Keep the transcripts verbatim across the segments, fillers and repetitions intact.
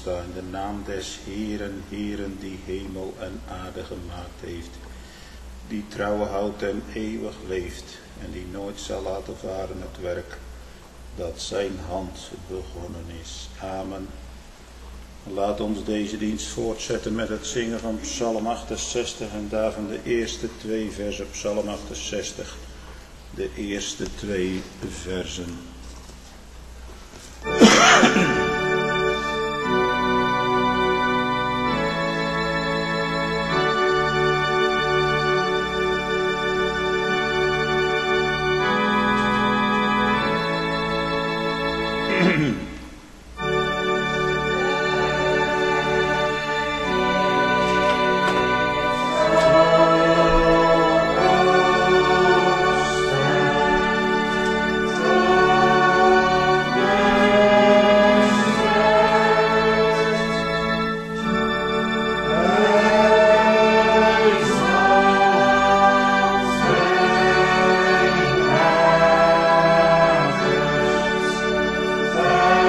sta in de naam des Heeren, Heeren die hemel en aarde gemaakt heeft, die trouw houdt en eeuwig leeft en die nooit zal laten varen het werk dat zijn hand begonnen is. Amen. Laat ons deze dienst voortzetten met het zingen van Psalm achtenzestig en daarvan de eerste twee versen, Psalm achtenzestig, de eerste twee versen. Amen.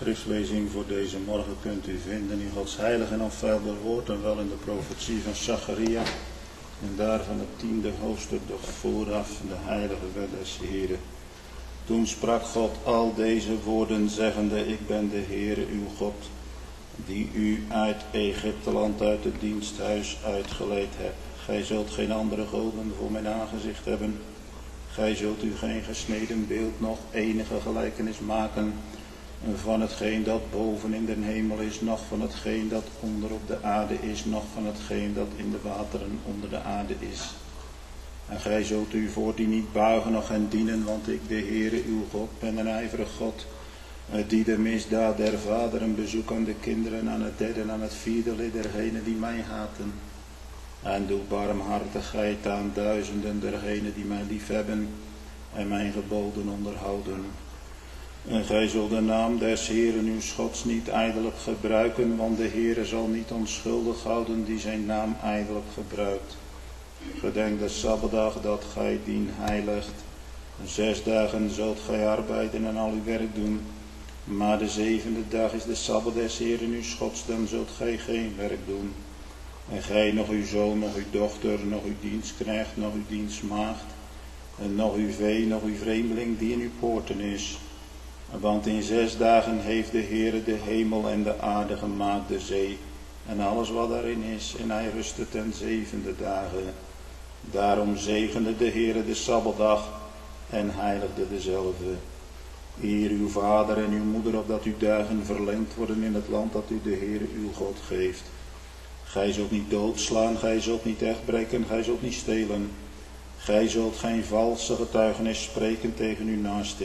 Schriftlezing voor deze morgen kunt u vinden in Gods heilig en onfeilbaar woord en wel in de profetie van Zacharia. En daarvan het tiende hoofdstuk, doch vooraf de heilige wet des Heren. Toen sprak God al deze woorden zeggende, ik ben de Heere uw God, die u uit Egypteland uit het diensthuis uitgeleid hebt. Gij zult geen andere goden voor mijn aangezicht hebben. Gij zult u geen gesneden beeld noch enige gelijkenis maken van hetgeen dat boven in den hemel is, noch van hetgeen dat onder op de aarde is, noch van hetgeen dat in de wateren onder de aarde is. En gij zult u voor die niet buigen noch hen dienen, want ik, de Heere uw God, ben een ijverig God, die de misdaad der vaderen bezoekt aan de kinderen, aan het derde en aan het vierde lid dergenen die mij haten. En doe barmhartigheid aan duizenden dergenen die mij liefhebben en mijn geboden onderhouden. En gij zult de naam des Heeren uw Gods niet ijdelijk gebruiken, want de Heere zal niet onschuldig houden die zijn naam ijdelijk gebruikt. Gedenk de Sabbatdag dat gij dien heiligt. Zes dagen zult gij arbeiden en al uw werk doen. Maar de zevende dag is de Sabbat des Heeren uw Gods, dan zult gij geen werk doen. En gij, nog uw zoon, nog uw dochter, nog uw dienstknecht, nog uw dienstmaagd, en nog uw vee, nog uw vreemdeling die in uw poorten is. Want in zes dagen heeft de Heere de hemel en de aarde gemaakt, de zee, en alles wat daarin is, en hij rustte ten zevende dagen. Daarom zegende de Heere de Sabbatdag en heiligde dezelfde. Eer uw vader en uw moeder, opdat uw dagen verlengd worden in het land dat u de Heere uw God geeft. Gij zult niet doodslaan, gij zult niet echtbreken, gij zult niet stelen. Gij zult geen valse getuigenis spreken tegen uw naaste.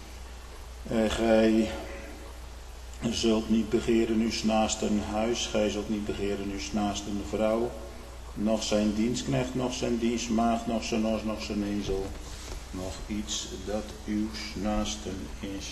En gij zult niet begeren uw naasten huis, gij zult niet begeren uw naasten vrouw, nog zijn dienstknecht, nog zijn dienstmaagd, nog zijn os, nog zijn ezel, nog iets dat uw naasten is.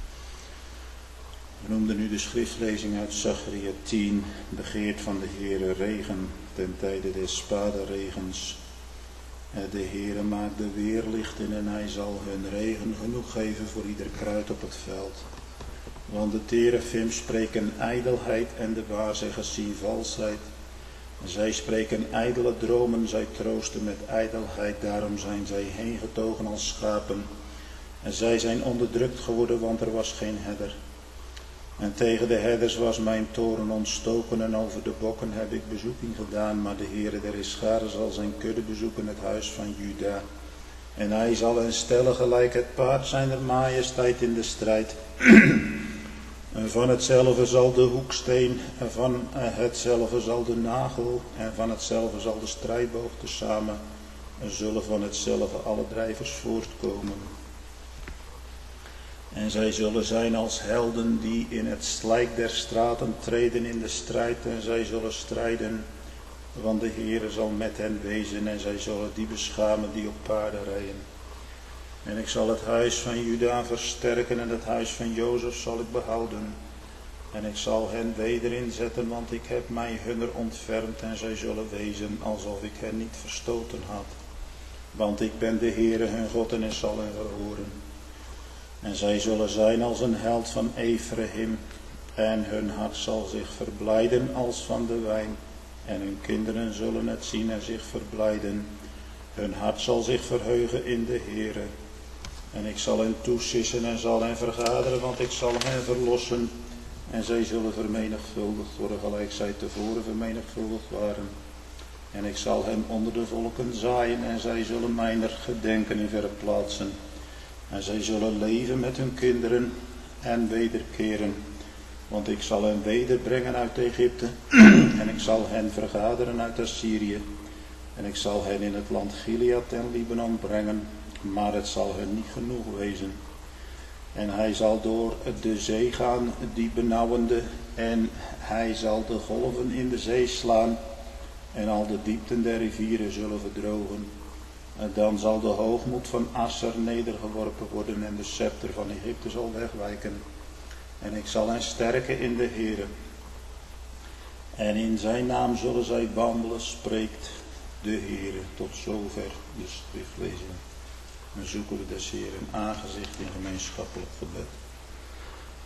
We noemden nu de schriftlezing uit Zacharia tien, begeert van de Heere regen ten tijde des spaderegens. De Heere maakt de weerlichten en hij zal hun regen genoeg geven voor ieder kruid op het veld. Want de terafim spreken ijdelheid en de waarzeggers zien valsheid. Zij spreken ijdele dromen, zij troosten met ijdelheid, daarom zijn zij heen getogen als schapen. En zij zijn onderdrukt geworden, want er was geen herder. En tegen de herders was mijn toorn ontstoken en over de bokken heb ik bezoeking gedaan. Maar de Heere der Heerscharen zal zijn kudde bezoeken, het huis van Juda. En hij zal hen stellen gelijk het paard zijner majesteit in de strijd. En van hetzelfde zal de hoeksteen, en van hetzelfde zal de nagel, en van hetzelfde zal de strijdboog tezamen. En zullen van hetzelfde alle drijvers voortkomen. En zij zullen zijn als helden die in het slijk der straten treden in de strijd. En zij zullen strijden, want de Heere zal met hen wezen. En zij zullen die beschamen die op paarden rijden. En ik zal het huis van Juda versterken en het huis van Jozef zal ik behouden. En ik zal hen weder inzetten, want ik heb mij hunner ontfermd. En zij zullen wezen alsof ik hen niet verstoten had. Want ik ben de Heere hun God en ik zal hen verhoren. En zij zullen zijn als een held van Ephraim, en hun hart zal zich verblijden als van de wijn, en hun kinderen zullen het zien en zich verblijden. Hun hart zal zich verheugen in de Heere. En ik zal hen toesissen en zal hen vergaderen, want ik zal hen verlossen, en zij zullen vermenigvuldigd worden, gelijk zij tevoren vermenigvuldigd waren. En ik zal hen onder de volken zaaien, en zij zullen mijner gedenken in verre plaatsen. En zij zullen leven met hun kinderen en wederkeren. Want ik zal hen wederbrengen uit Egypte. En ik zal hen vergaderen uit Assyrië. En ik zal hen in het land Gilead en Libanon brengen. Maar het zal hen niet genoeg wezen. En hij zal door de zee gaan, die benauwende. En hij zal de golven in de zee slaan. En al de diepten der rivieren zullen verdrogen. En dan zal de hoogmoed van Asser nedergeworpen worden en de scepter van Egypte zal wegwijken. En ik zal hen sterken in de Heere. En in zijn naam zullen zij wandelen, spreekt de Heere. Tot zover de schriftlezing. Dan zoeken we des Heeren aangezicht in gemeenschappelijk gebed.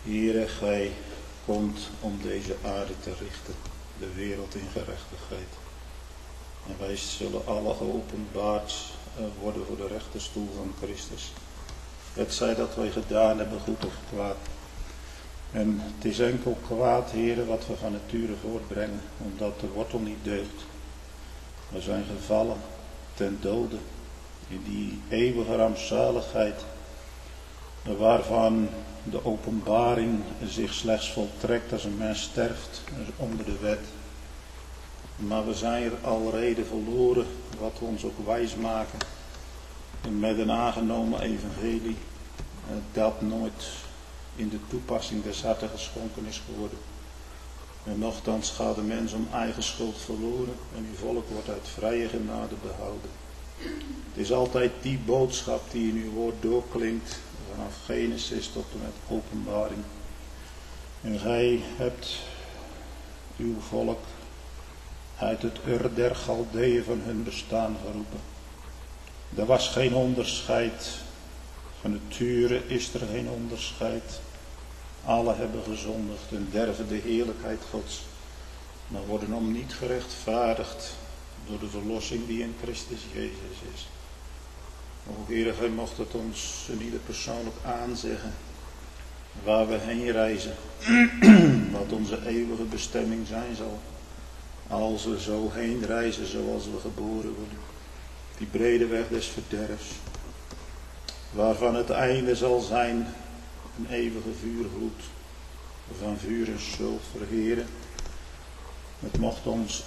Heere, gij komt om deze aarde te richten, de wereld in gerechtigheid. En wij zullen alle geopenbaard worden voor de rechterstoel van Christus. Het zij dat wij gedaan hebben, goed of kwaad. En het is enkel kwaad, Heere, wat we van nature voortbrengen, omdat de wortel niet deugt. We zijn gevallen ten dode in die eeuwige rampzaligheid, waarvan de openbaring zich slechts voltrekt als een mens sterft onder de wet. Maar we zijn er alrede verloren, wat we ons ook wijs maken. En met een aangenomen evangelie, dat nooit in de toepassing des harten geschonken is geworden. En nochtans gaat de mens om eigen schuld verloren en uw volk wordt uit vrije genade behouden. Het is altijd die boodschap die in uw woord doorklinkt, vanaf Genesis tot en met Openbaring. En gij hebt uw volk uit het Ur der Galdeeën van hun bestaan geroepen. Er was geen onderscheid. Van nature is er geen onderscheid. Alle hebben gezondigd en derven de heerlijkheid Gods, maar worden om niet gerechtvaardigd door de verlossing die in Christus Jezus is. O Heere, gij mocht het ons in ieder persoonlijk aanzeggen waar we heen reizen, wat onze eeuwige bestemming zijn zal, als we zo heen reizen zoals we geboren worden. Die brede weg des verderfs, waarvan het einde zal zijn een eeuwige vuurgloed van vuur en zult verheren. Het mocht ons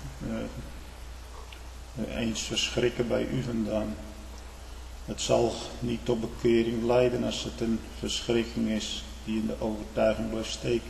uh, eens verschrikken bij u vandaan. Het zal niet tot bekering leiden als het een verschrikking is die in de overtuiging blijft steken.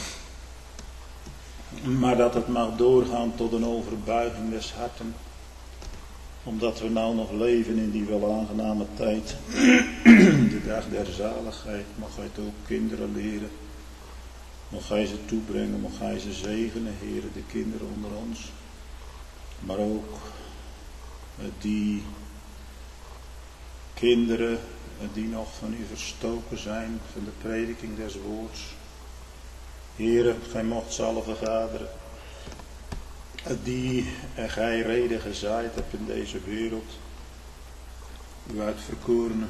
Maar dat het mag doorgaan tot een overbuiging des harten. Omdat we nou nog leven in die wel aangename tijd. De dag der zaligheid. Mag gij het ook kinderen leren. Mag gij ze toebrengen. Mag gij ze zegenen, Heere, de kinderen onder ons. Maar ook die kinderen die nog van u verstoken zijn. Van de prediking des woords. Heere, gij mocht ze alle vergaderen. Die gij reden gezaaid hebt in deze wereld. U uitverkorenen.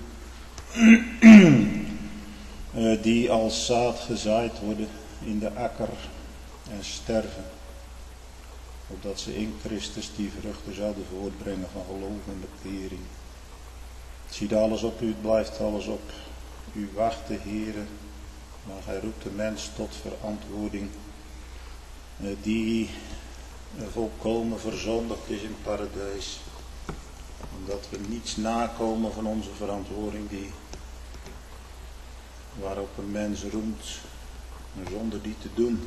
Die als zaad gezaaid worden in de akker en sterven. Opdat ze in Christus die vruchten zouden voortbrengen van geloof en bekering. Het ziet alles op u, het blijft alles op u wachten, Heere. Maar gij roept de mens tot verantwoording. Die volkomen verzondigd is in het paradijs. Omdat we niets nakomen van onze verantwoording die waarop een mens roemt zonder die te doen.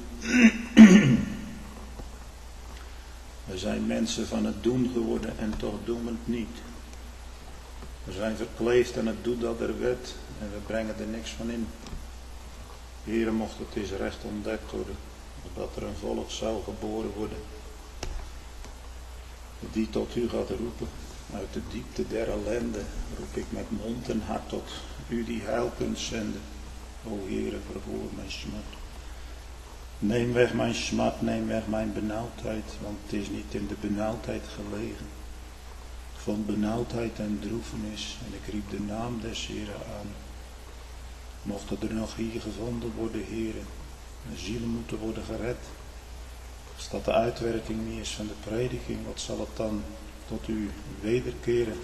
We zijn mensen van het doen geworden en toch doen we het niet. We zijn verkleefd aan het doen dat er wet en we brengen er niks van in. Heere, mocht het eens recht ontdekt worden, dat er een volk zou geboren worden, die tot u gaat roepen. Uit de diepte der ellende roep ik met mond en hart tot u die heil kunt zenden. O Heere, verhoor mijn smart. Neem weg mijn smart, neem weg mijn benauwdheid, want het is niet in de benauwdheid gelegen. Ik vond benauwdheid en droefenis en ik riep de naam des Heeren aan. Mochten er nog hier gevonden worden, Heere, de zielen moeten worden gered. Als dat de uitwerking niet is van de prediking, wat zal het dan tot u wederkeren?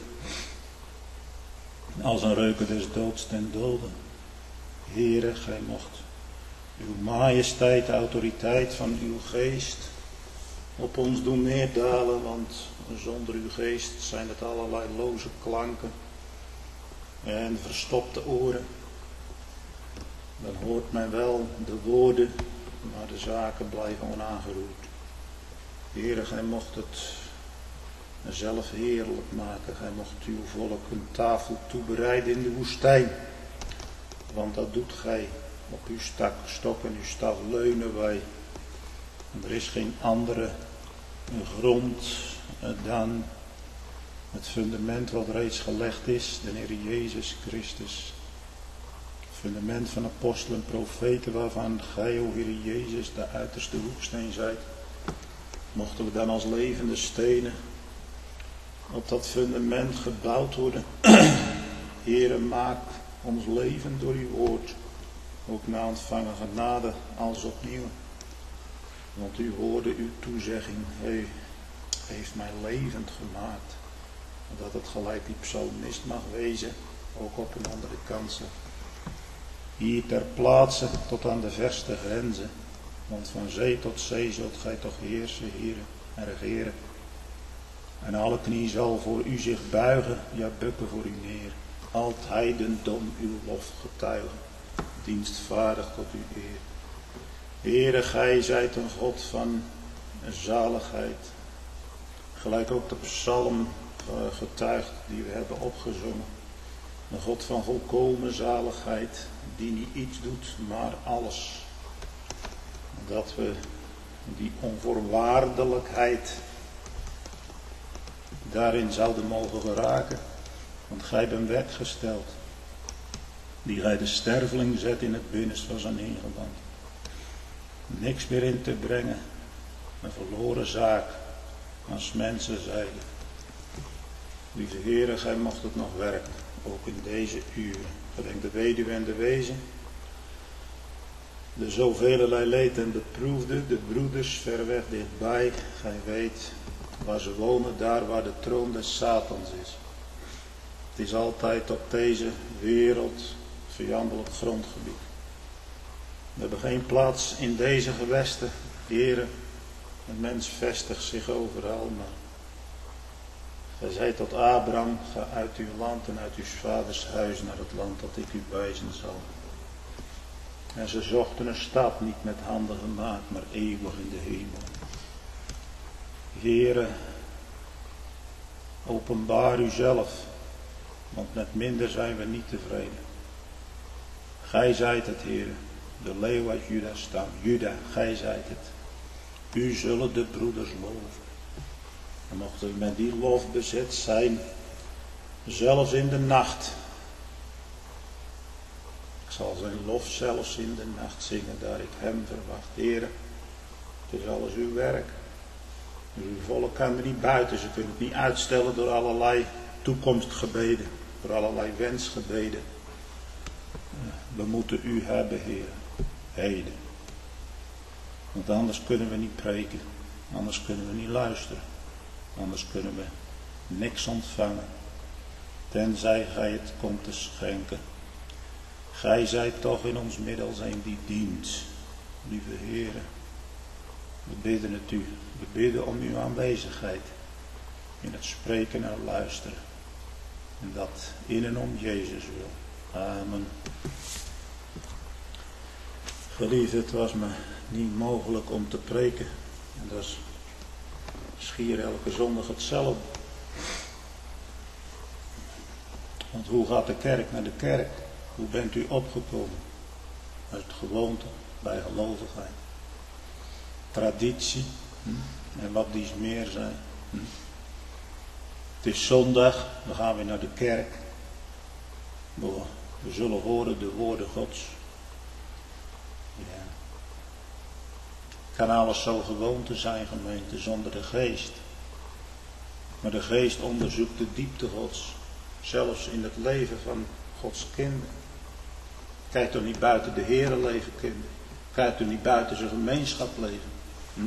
Als een reuken des doods ten dode. Heere, gij mocht uw majesteit, autoriteit van uw geest op ons doen neerdalen, want zonder uw geest zijn het allerlei loze klanken en verstopte oren. Dan hoort men wel de woorden, maar de zaken blijven onaangeroerd. Heere, gij mocht het zelf heerlijk maken. Gij mocht uw volk een tafel toebereiden in de woestijn. Want dat doet gij. Op uw stak, stok en uw staf leunen wij. En er is geen andere grond dan het fundament wat reeds gelegd is, de Heer Jezus Christus. fundament van apostelen en profeten, waarvan gij, o Heer Jezus, de uiterste hoeksteen zijt. Mochten we dan als levende stenen op dat fundament gebouwd worden. Heere, maak ons leven door uw woord, ook na ontvangen genade als opnieuw. Want uw woorden, uw toezegging, he, heeft mij levend gemaakt. Dat het gelijk die psalmist mag wezen, ook op een andere kansen. Hier ter plaatse tot aan de verste grenzen. Want van zee tot zee zult gij toch heersen, heren, en regeren. En alle knie zal voor u zich buigen, ja bukken voor u neer. Alt heidendom uw lof getuigen, dienstvaardig tot uw eer. Heere, gij zijt een God van zaligheid. Gelijk ook de psalm getuigt die we hebben opgezongen. Een God van volkomen zaligheid, die niet iets doet, maar alles. Dat we die onvoorwaardelijkheid daarin zouden mogen geraken. Want gij bent wet gesteld, die gij de sterveling zet in het binnenst van zijn ingewand. Niks meer in te brengen, een verloren zaak, als mensen zeiden. Lieve Heere, gij mocht het nog werken, ook in deze uren. Gedenk de weduwe en de wezen, de zoveelelei leed en beproefde, de broeders ver weg dichtbij. Gij weet waar ze wonen, daar waar de troon des Satans is. Het is altijd op deze wereld vijandelijk grondgebied. We hebben geen plaats in deze gewesten, Heere. Een mens vestigt zich overal, maar gij zei tot Abraham, ga uit uw land en uit uw vaders huis naar het land dat ik u wijzen zal. En ze zochten een stad niet met handen gemaakt, maar eeuwig in de hemel. Heere, openbaar uzelf, want met minder zijn we niet tevreden. Gij zijt het, Heere, de leeuw uit Juda stam. Juda, gij zijt het. U zullen de broeders loven. En mochten we met die lof bezet zijn, zelfs in de nacht. Ik zal zijn lof zelfs in de nacht zingen, daar ik hem verwacht. Heere, het is alles uw werk. Dus uw volk kan er niet buiten. Ze kunnen het niet uitstellen door allerlei toekomstgebeden, door allerlei wensgebeden. We moeten u hebben, Heer, heden. Want anders kunnen we niet preken, anders kunnen we niet luisteren, anders kunnen we niks ontvangen, tenzij gij het komt te schenken. Gij zijt toch in ons middel zijn die dient, lieve Heere. We bidden het u, we bidden om uw aanwezigheid in het spreken en luisteren. En dat in en om Jezus wil. Amen. Geliefd, het was me niet mogelijk om te preken. En dat is schier elke zondag hetzelfde. Want hoe gaat de kerk naar de kerk? Hoe bent u opgekomen? Uit gewoonte, bij gelovigheid. Traditie. Hm? En wat dies meer zijn. Hm? Het is zondag, dan gaan we naar de kerk. We zullen horen de woorden Gods. Ja. Kan alles zo gewoonte zijn, gemeente, zonder de geest. Maar de geest onderzoekt de diepte Gods. Zelfs in het leven van Gods kinderen. Kijk toch niet buiten de Heere leven, kinderen. Kijk toch niet buiten zijn gemeenschap leven. Hm?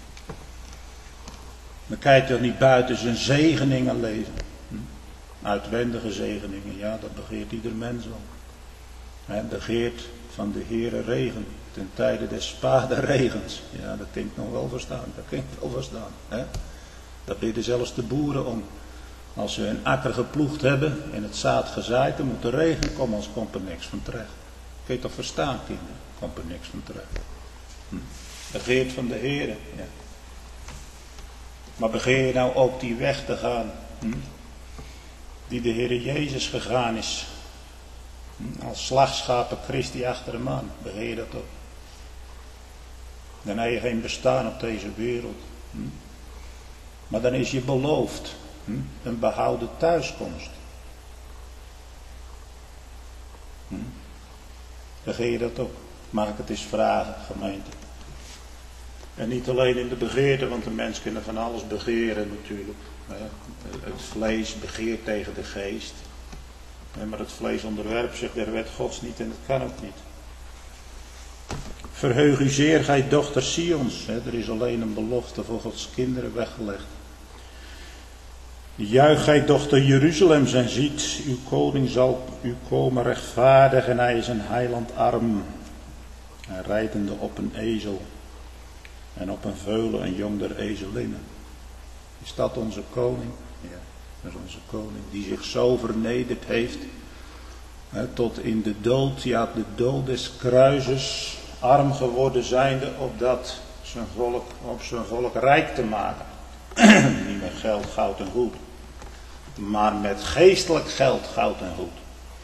Maar kijk toch niet buiten zijn zegeningen leven. Hm? Uitwendige zegeningen, ja, dat begeert ieder mens wel. Hij begeert van de Heere regen, ten tijde des spaderegens. Ja, dat klinkt nog wel verstaan, dat klinkt wel verstaan. Hè? Dat bidden zelfs de boeren om. Als ze een akker geploegd hebben en het zaad gezaaid, dan moet de regen komen, anders komt er niks van terecht. Kun je toch verstaan, kinderen? Komt er niks van terecht. Hm. Begeert van de Heere, ja. Maar begeer je nou ook die weg te gaan, hm? die de Heere Jezus gegaan is, hm? als slagschapen Christi achter hem aan, begeer je dat ook? Dan heb je geen bestaan op deze wereld. Hm? Maar dan is je beloofd hm? een behouden thuiskomst. Hm? Begeer je dat ook? Mag ik het eens vragen, gemeente? En niet alleen in de begeerte, want de mens kan van alles begeren natuurlijk. Het vlees begeert tegen de geest. Maar het vlees onderwerpt zich der wet Gods niet en dat kan ook niet. Verheug u zeer, gij dochter Sions. Er is alleen een belofte voor Gods kinderen weggelegd. Juich gij dochter Jeruzalem en ziet, uw koning zal u komen rechtvaardig en hij is een heiland arm. En rijdende op een ezel en op een veulen een jong der ezelinnen. Is dat onze koning? Ja, dat is onze koning die zich zo vernederd heeft. Hè, tot in de dood, ja de dood des kruises, arm geworden zijnde opdat zijn volk, op zijn volk rijk te maken. Niet met geld, goud en goed. Maar met geestelijk geld, goud en goed.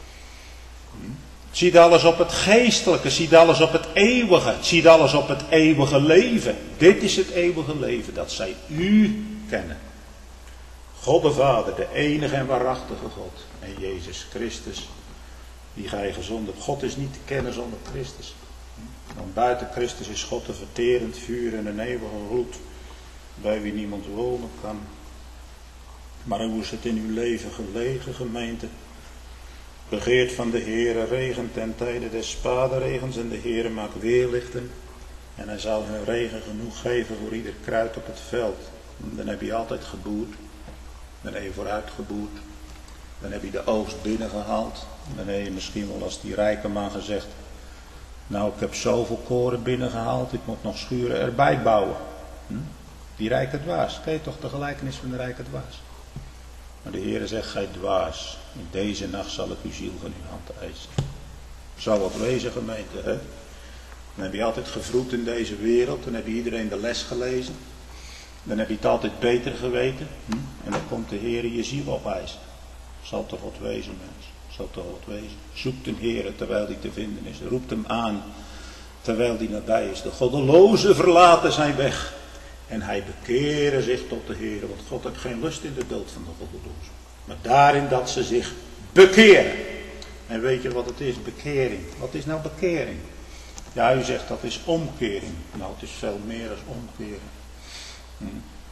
Ziet alles op het geestelijke, ziet alles op het eeuwige, ziet alles op het eeuwige leven. Dit is het eeuwige leven, dat zij u kennen. God de Vader, de enige en waarachtige God. En Jezus Christus, die gij gezonden hebt. God is niet te kennen zonder Christus. Want buiten Christus is God een verterend vuur en een eeuwige gloed, bij wie niemand wonen kan. Maar hoe is het in uw leven gelegen, gemeente? Begeert van de Heere regen ten tijde des spaderegens en de Heere maakt weerlichten. En hij zal hun regen genoeg geven voor ieder kruid op het veld. Dan heb je altijd geboerd. Dan heb je vooruit geboerd. Dan heb je de oogst binnengehaald. Dan heb je misschien wel als die rijke man gezegd: nou, ik heb zoveel koren binnengehaald, ik moet nog schuren erbij bouwen. Hm? Die rijke dwaas, ken je toch de gelijkenis van de rijke dwaas? Maar de Heere zegt: gij dwaas, in deze nacht zal ik uw ziel van uw hand eisen. Zal wat wezen, gemeente, hè? Dan heb je altijd gevroed in deze wereld, dan heb je iedereen de les gelezen. Dan heb je het altijd beter geweten. Hm? En dan komt de Heere je ziel opeisen. Zal toch wat wezen, mens? Zal toch wat wezen? Zoek de Heere terwijl die te vinden is. Roept hem aan terwijl die nabij is. De goddelozen verlaten zijn weg. En hij bekeren zich tot de Heere. Want God heeft geen lust in de dood van de goddelozen. Maar daarin dat ze zich bekeren. En weet je wat het is? Bekering. Wat is nou bekering? Ja, u zegt dat is omkering. Nou, het is veel meer dan omkeren. Hm.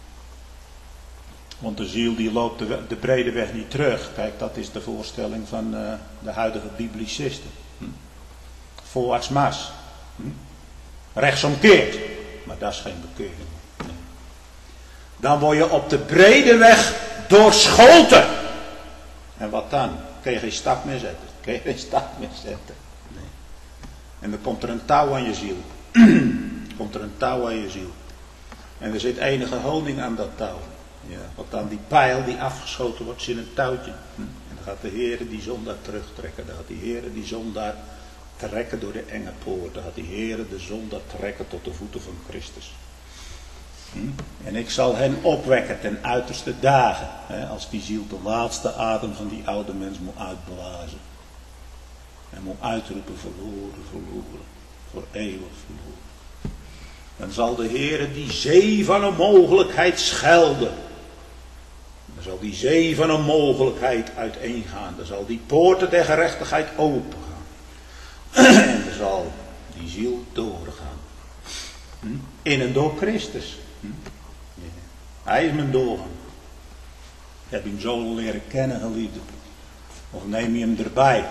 Want de ziel die loopt de, de brede weg niet terug. Kijk, dat is de voorstelling van uh, de huidige biblicisten. Hm. Voorwaarts maas. Hm. Rechtsomkeert. Maar dat is geen bekering. Nee. Dan word je op de brede weg doorschoten. En wat dan? Kun je geen stap meer zetten. Kun je geen stap meer zetten. Nee. En dan komt er een touw aan je ziel. komt er een touw aan je ziel. En er zit enige honing aan dat touw. Ja, want dan die pijl die afgeschoten wordt, zit een touwtje. Hm. En dan gaat de Heere die zondaar terugtrekken. Dan gaat die Heere die zondaar trekken door de enge poort. Dan gaat die Heere de zondaar trekken tot de voeten van Christus. Hm. En ik zal hen opwekken ten uiterste dagen. Hè, als die ziel de laatste adem van die oude mens moet uitblazen. En moet uitroepen: verloren, verloren. Voor eeuwig verloren. Dan zal de Heere die zee van een mogelijkheid schelden. Dan zal die zee van een mogelijkheid uiteengaan. Dan zal die poorten der gerechtigheid opengaan. En dan zal die ziel doorgaan. Hm? In en door Christus. Hm? Ja. Hij is mijn doorgang. Heb je hem zo leren kennen, geliefde? Of neem je hem erbij?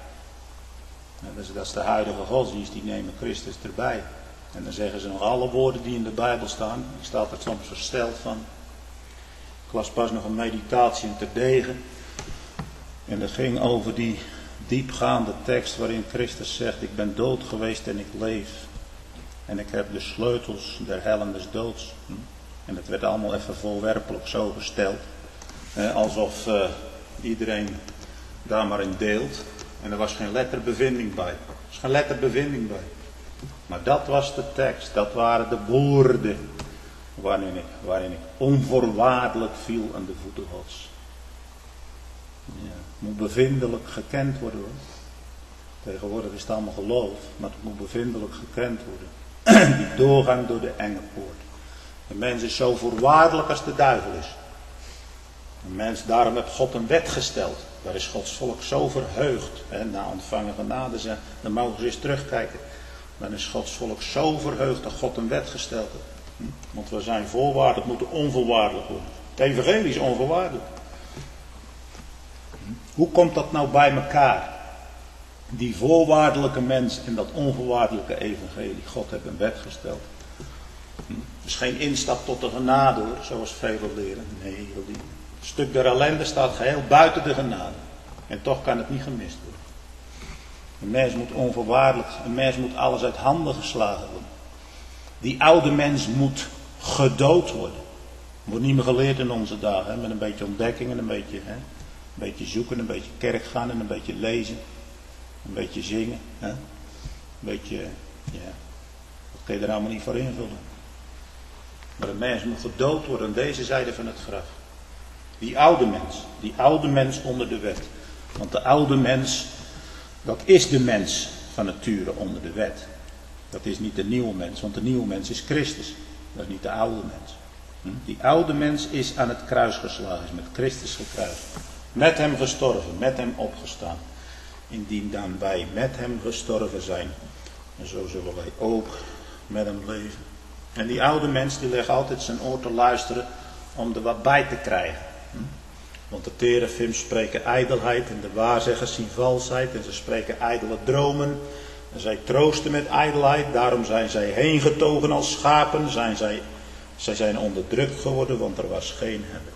Nou, dat, is, dat is de huidige godsdienst, die nemen Christus erbij. En dan zeggen ze nog alle woorden die in de Bijbel staan. Ik sta er soms versteld van. Ik las pas nog een meditatie in Terdegen. En dat ging over die diepgaande tekst waarin Christus zegt: ik ben dood geweest en ik leef. En ik heb de sleutels der hel en des doods. En dat werd allemaal even voorwerpelijk zo gesteld. Alsof uh, iedereen daar maar in deelt. En er was geen letterbevinding bij. Er was geen letterbevinding bij. Maar dat was de tekst, dat waren de woorden waarin ik, waarin ik onvoorwaardelijk viel aan de voeten Gods. Ja, het moet bevindelijk gekend worden hoor. Tegenwoordig is het allemaal geloof, maar het moet bevindelijk gekend worden. Die doorgang door de enge poort. De mens is zo voorwaardelijk als de duivel is. Een mens, daarom heeft God een wet gesteld. Daar is Gods volk zo verheugd. Hè, na ontvangen genade zijn, dan mogen ze eens terugkijken. Dan is Gods volk zo verheugd dat God een wet gesteld heeft. Want we zijn voorwaardelijk, moeten onvoorwaardelijk worden. Het evangelie is onvoorwaardelijk. Hoe komt dat nou bij elkaar? Die voorwaardelijke mens en dat onvoorwaardelijke evangelie. God heeft een wet gesteld. Het is geen instap tot de genade hoor, zoals velen leren. Nee, het stuk der ellende staat geheel buiten de genade. En toch kan het niet gemist worden. Een mens moet onvoorwaardelijk, een mens moet alles uit handen geslagen worden. Die oude mens moet gedood worden. Wordt niet meer geleerd in onze dagen, hè? Met een beetje ontdekking en een beetje, hè? Een beetje zoeken, een beetje kerk gaan en een beetje lezen. Een beetje zingen. Hè? Een beetje, ja, dat kun je er allemaal niet voor invullen. Maar een mens moet gedood worden aan deze zijde van het graf. Die oude mens, die oude mens onder de wet. Want de oude mens, dat is de mens van nature onder de wet. Dat is niet de nieuwe mens, want de nieuwe mens is Christus. Dat is niet de oude mens. Die oude mens is aan het kruis geslagen, is met Christus gekruisigd. Met hem gestorven, met hem opgestaan. Indien dan wij met hem gestorven zijn, en zo zullen wij ook met hem leven. En die oude mens die legt altijd zijn oor te luisteren om er wat bij te krijgen. Want de terafims spreken ijdelheid en de waarzeggers zien valsheid en ze spreken ijdele dromen. En zij troosten met ijdelheid, daarom zijn zij heengetogen als schapen, zijn zij, zij zijn onderdrukt geworden, want er was geen herder.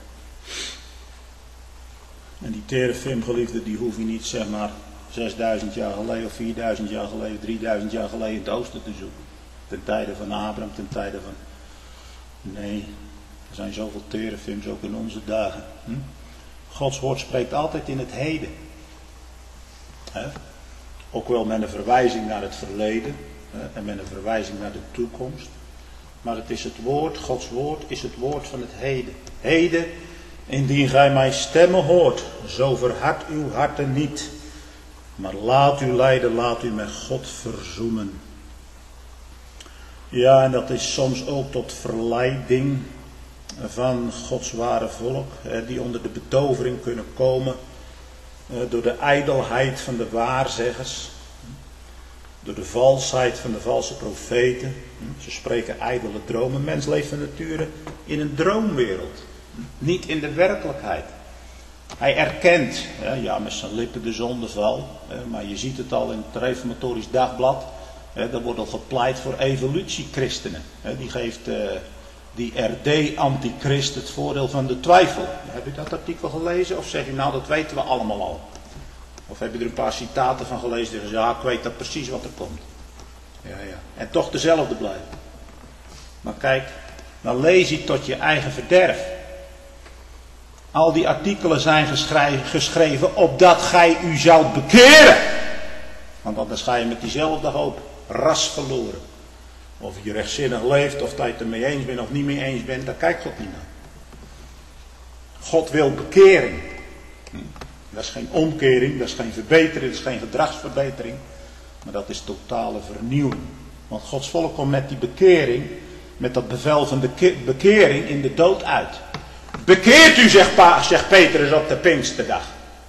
En die terafim geliefde, die hoef je niet zeg maar zesduizend jaar geleden of vierduizend jaar geleden, drieduizend jaar geleden in het oosten te zoeken. Ten tijde van Abraham, ten tijde van... Nee, er zijn zoveel terafims ook in onze dagen. Hm? Gods woord spreekt altijd in het heden. He? Ook wel met een verwijzing naar het verleden. He? En met een verwijzing naar de toekomst. Maar het is het woord, Gods woord is het woord van het heden. Heden, indien gij mijn stemmen hoort, zo verhard uw harten niet. Maar laat u leiden, laat u met God verzoenen. Ja, en dat is soms ook tot verleiding van Gods ware volk, die onder de betovering kunnen komen door de ijdelheid van de waarzeggers, door de valsheid van de valse profeten. Ze spreken ijdele dromen. Een mens leeft van nature in een droomwereld, niet in de werkelijkheid. Hij erkent, ja, met zijn lippen de zondeval, maar je ziet het al in het Reformatorisch Dagblad. Daar wordt al gepleit voor evolutiechristenen. Die geeft uh, die R D-antichrist het voordeel van de twijfel. Heb je dat artikel gelezen? Of zeg je nou dat weten we allemaal al? Of heb je er een paar citaten van gelezen? En ja, ik weet dat precies wat er komt. Ja, ja. En toch dezelfde blijven. Maar kijk, dan lees je tot je eigen verderf. Al die artikelen zijn geschreven opdat gij u zoudt bekeren. Want anders ga je met diezelfde hoop ras verloren. Of je rechtzinnig leeft, of dat je het ermee eens bent of niet mee eens bent, daar kijkt God niet naar. God wil bekering. Dat is geen omkering, dat is geen verbetering, dat is geen gedragsverbetering. Maar dat is totale vernieuwing. Want Gods volk komt met die bekering, met dat bevel van de bekering in de dood uit. Bekeert u, zegt, pa, zegt Petrus op de Pinksterdag.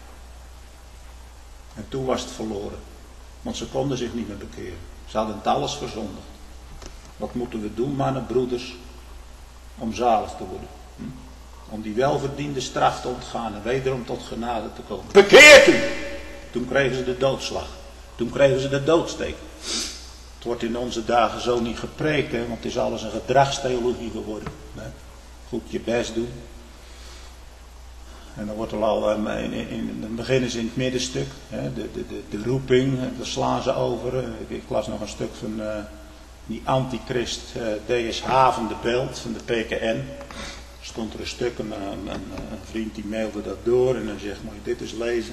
En toen was het verloren. Want ze konden zich niet meer bekeren. Ze hadden het alles verzondigd. Wat moeten we doen, mannen, broeders, om zalig te worden? Hm? Om die welverdiende straf te ontgaan en wederom tot genade te komen. Bekeert u! Toen kregen ze de doodslag. Toen kregen ze de doodsteek. Het wordt in onze dagen zo niet gepreekt, hè, want het is alles een gedragstheologie geworden. Hè? Goed je best doen. En dan wordt er al, in, in, in, dan beginnen ze in het middenstuk, hè, de, de, de, de roeping, daar slaan ze over. Ik, ik las nog een stuk van uh, die antichrist uh, D S H van de Belt, van de P K N. Er stond er een stuk, een, een, een vriend die mailde dat door en dan zegt, moet je dit eens lezen.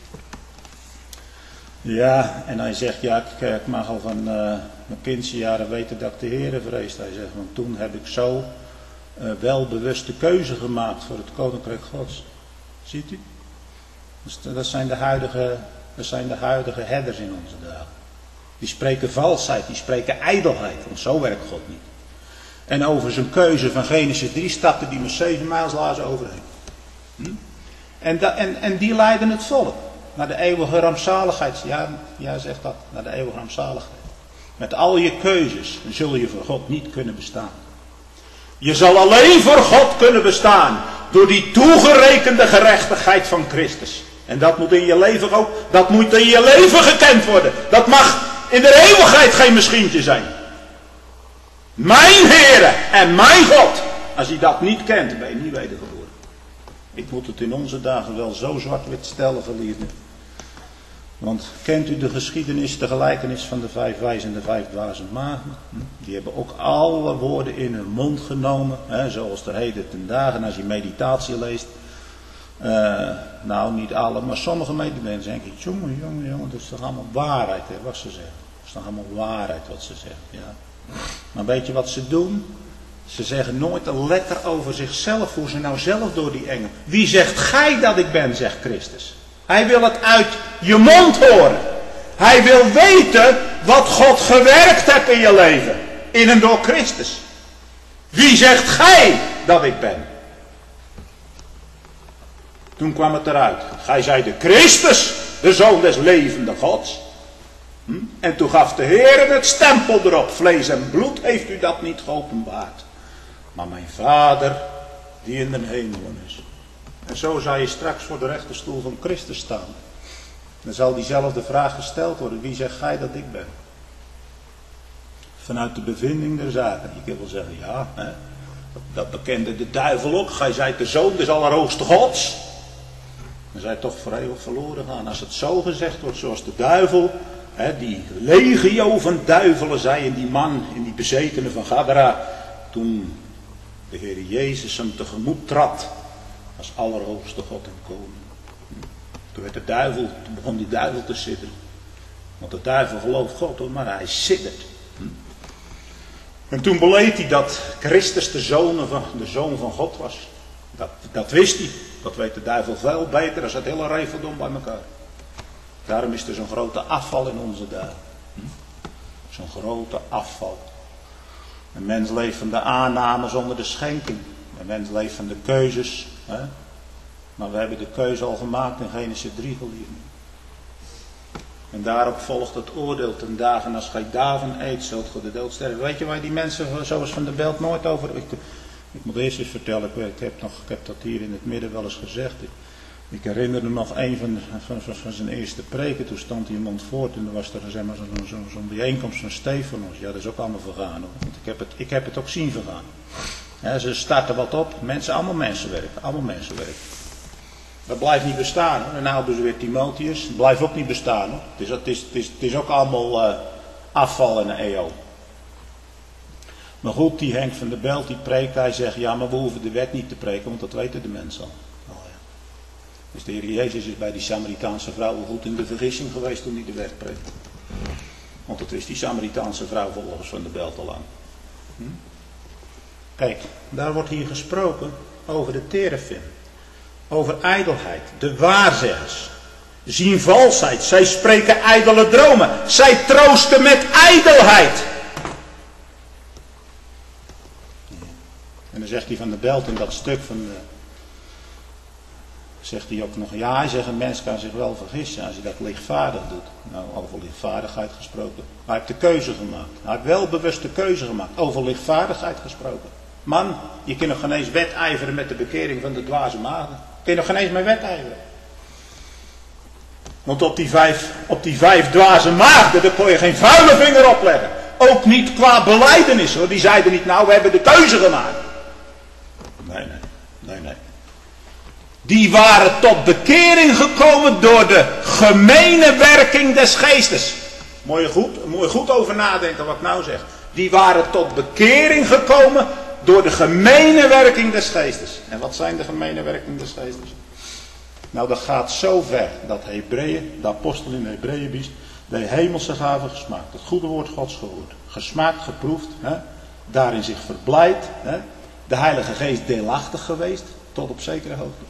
Ja, en hij zegt, ja, ik, ik mag al van uh, mijn kindse jaren weten dat ik de Heere vrees. Hij zegt, want toen heb ik zo uh, welbewuste keuze gemaakt voor het Koninkrijk Gods. Ziet u? Dat zijn de huidige, dat zijn de huidige herders in onze dagen. Die spreken valsheid, die spreken ijdelheid, want zo werkt God niet. En over zijn keuze van Genesis drie stapte die met zeven mijls lazen overheen. Hm? En, da, en, en die leiden het volk naar de eeuwige rampzaligheid. Ja, ja, zegt dat, naar de eeuwige rampzaligheid. Met al je keuzes zul je voor God niet kunnen bestaan. Je zal alleen voor God kunnen bestaan door die toegerekende gerechtigheid van Christus. En dat moet in je leven ook, dat moet in je leven gekend worden. Dat mag in de eeuwigheid geen misschientje zijn. Mijn Heere en mijn God. Als je dat niet kent, ben je niet wedergeboren. Ik moet het in onze dagen wel zo zwart-wit stellen, geliefde. Want kent u de geschiedenis, de gelijkenis van de vijf wijzen en de vijf dwaze maagden? Die hebben ook alle woorden in hun mond genomen. Hè, zoals er heden ten dagen als je meditatie leest. Uh, nou, niet alle, maar sommige medemens denken, jongen, jongen, jongen, dat is toch allemaal waarheid, hè, wat ze zeggen. Dat is toch allemaal waarheid wat ze zeggen, ja. Maar weet je wat ze doen? Ze zeggen nooit een letter over zichzelf, hoe ze nou zelf door die engel. Wie zegt gij dat ik ben, zegt Christus. Hij wil het uit je mond horen. Hij wil weten wat God gewerkt heeft in je leven. In en door Christus. Wie zegt gij dat ik ben? Toen kwam het eruit. Gij zijt de Christus, de Zoon des levenden Gods. Hm? En toen gaf de Heer het stempel erop. Vlees en bloed heeft u dat niet geopenbaard. Maar mijn Vader die in de hemelen is. En zo zal je straks voor de rechterstoel van Christus staan. Dan zal diezelfde vraag gesteld worden. Wie zegt gij dat ik ben? Vanuit de bevinding der zaken. Je kunt wel zeggen, ja, hè, dat bekende de duivel ook. Gij zijt de Zoon des Allerhoogste Gods. Dan zij toch voor eeuwig verloren gaan. Als het zo gezegd wordt zoals de duivel, hè, die legio van duivelen zei in die man, in die bezetene van Gadara, toen de Heer Jezus hem tegemoet trad als Allerhoogste God en Koning. Toen werd de duivel, toen begon die duivel te sidderen. Want de duivel gelooft God hoor, maar hij siddert. En toen beleed hij dat Christus de zoon van, de zoon van God was. Dat, dat wist hij. Dat weet de duivel veel beter dan het hele reveldom bij elkaar. Daarom is er zo'n grote afval in onze dagen. Hm? Zo'n grote afval. Een mens leeft van de aanname zonder de schenking. Een mens leeft van de keuzes. Hè? Maar we hebben de keuze al gemaakt in Genesis drie geliefd. En daarop volgt het oordeel ten dagen als gij daarvan eet, zult ge de dood sterven. Weet je waar die mensen zoals Van der Belt nooit over... Ik, ik moet eerst eens vertellen, ik, ik, heb nog, ik heb dat hier in het midden wel eens gezegd. Ik, ik herinner me nog een van, van, van, van zijn eerste preken. Toen stond hij in Montfort en er was er zeg maar, zo'n zo, zo bijeenkomst van Stefanos. Ja, dat is ook allemaal vergaan hoor. Want ik heb het, ik heb het ook zien vergaan. Ja, ze starten wat op. Mensen, allemaal mensenwerk. Allemaal mensenwerk. Dat blijft niet bestaan hoor. En nou hebben ze weer Timotheus. Dat blijft ook niet bestaan hoor. Het is, het is, het is, het is ook allemaal uh, afval en een E O. Maar goed, die Henk van der Belt die preekt. Hij zegt ja, maar we hoeven de wet niet te preken. Want dat weten de mensen al. Oh, ja. Dus de Heer Jezus is bij die Samaritaanse vrouw goed in de vergissing geweest toen hij de wet preekte. Want dat wist die Samaritaanse vrouw volgens Van der Belt al aan. Hm? Kijk, daar wordt hier gesproken over de terefim. Over ijdelheid. De waarzeggers zien valsheid. Zij spreken ijdele dromen. Zij troosten met ijdelheid. En dan zegt hij Van der Belt in dat stuk van... De, zegt hij ook nog... Ja, hij zegt een mens kan zich wel vergissen als hij dat lichtvaardig doet. Nou, over lichtvaardigheid gesproken. Hij heeft de keuze gemaakt. Hij heeft wel bewust de keuze gemaakt. Over lichtvaardigheid gesproken. Man, je kunt nog geen eens wedijveren met de bekering van de dwaze maagden. Kun je nog geen eens mee wedijveren. Want op die vijf, op die vijf dwaze maagden, daar kon je geen vuile vinger opleggen. Ook niet qua belijdenis hoor. Die zeiden niet, nou we hebben de keuze gemaakt. Nee, nee, nee, nee. Die waren tot bekering gekomen door de gemene werking des geestes. Moet je goed, moet je goed over nadenken wat ik nou zeg. Die waren tot bekering gekomen door de gemene werking des geestes. En wat zijn de gemene werking des geestes? Nou, dat gaat zo ver dat Hebreeën, de apostel in de Hebreeënbrief, de hemelse gaven gesmaakt. Het goede woord Gods gehoord. Gesmaakt, geproefd. Hè? Daarin zich verblijd. Hè? De Heilige Geest deelachtig geweest. Tot op zekere hoogte.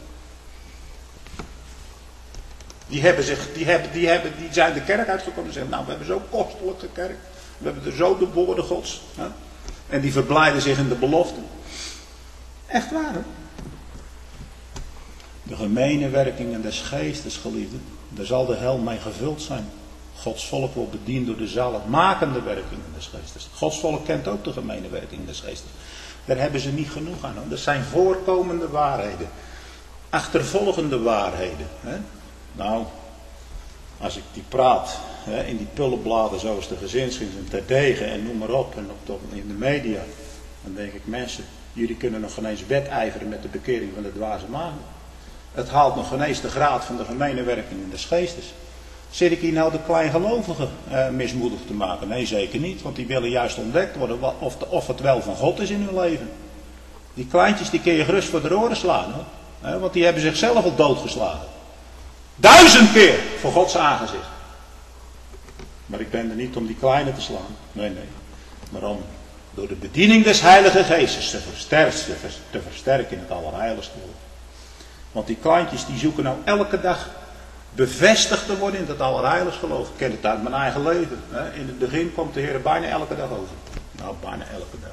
Die, hebben zich, die, hebben, die, hebben, die zijn de kerk uitgekomen en zeggen, nou we hebben zo kostelijk gekerkt. We hebben er zo de woorden Gods. Hè? En die verblijden zich in de belofte. Echt waar hoor. De gemene werkingen des geestes, geliefden, daar zal de hel mee gevuld zijn. Gods volk wordt bediend door de zaligmakende werkingen des geestes. Gods volk kent ook de gemene werkingen des geestes. Daar hebben ze niet genoeg aan. Dat zijn voorkomende waarheden. Achtervolgende waarheden. Hè? Nou, als ik die praat hè, in die pullenbladen zoals de gezinsdienst en terdege en noem maar op. En op de, in de media. Dan denk ik, mensen, jullie kunnen nog geen eens wedijveren met de bekering van de dwaze maagden. Het haalt nog geen eens de graad van de gemene werkingen des geestes. Zit ik hier nou de kleingelovigen eh, mismoedig te maken? Nee, zeker niet. Want die willen juist ontdekt worden wat, of, de, of het wel van God is in hun leven. Die kleintjes die kun je gerust voor de oren slaan. Hoor. Eh, want die hebben zichzelf al doodgeslagen. Duizend keer voor Gods aangezicht. Maar ik ben er niet om die kleine te slaan. Nee, nee. Maar om door de bediening des Heilige Geestes te versterken, te versterken in het Allerheiligste. Want die kleintjes die zoeken nou elke dag bevestigd te worden in het Allerheiligste geloof. Ik ken het uit mijn eigen leven. In het begin komt de Heer bijna elke dag over. Nou, bijna elke dag.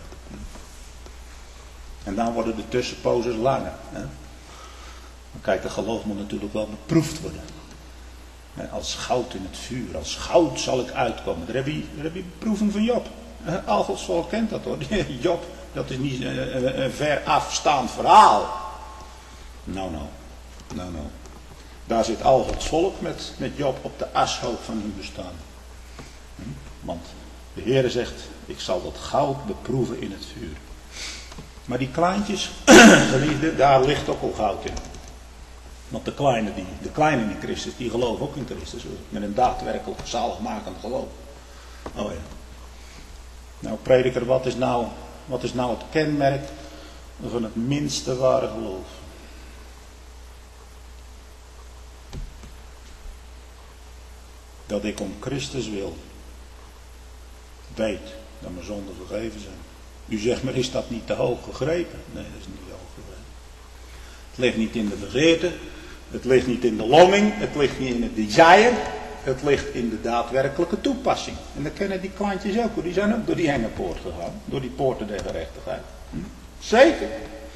En dan worden de tussenposes langer. Kijk, de geloof moet natuurlijk wel beproefd worden. Als goud in het vuur. Als goud zal ik uitkomen. Daar heb je, daar heb je beproeving van Job. Al Gods volk kent dat hoor. Job, dat is niet een, een ver afstaand verhaal. Nou, nou. Nou, nou. Daar zit al Gods volk met, met Job op de ashoop van hun bestaan. Want de Heere zegt, ik zal dat goud beproeven in het vuur. Maar die kleintjes, geliefde, daar ligt ook al goud in. Want de kleine, die, de kleine in Christus, die geloven ook in Christus. Met een daadwerkelijk zaligmakend geloof. Oh ja. Nou prediker, wat is nou, wat is nou het kenmerk van het minste ware geloof? Dat ik om Christus wil, weet dat mijn zonden vergeven zijn. U zegt maar, is dat niet te hoog gegrepen? Nee, dat is niet te hoog gegrepen. Het ligt niet in de begeerte, het ligt niet in de longing, het ligt niet in het desire, het ligt in de daadwerkelijke toepassing. En dat kennen die kleintjes ook, die zijn ook door die hengepoort gegaan, door die poorten der gerechtigheid. Hm? Zeker.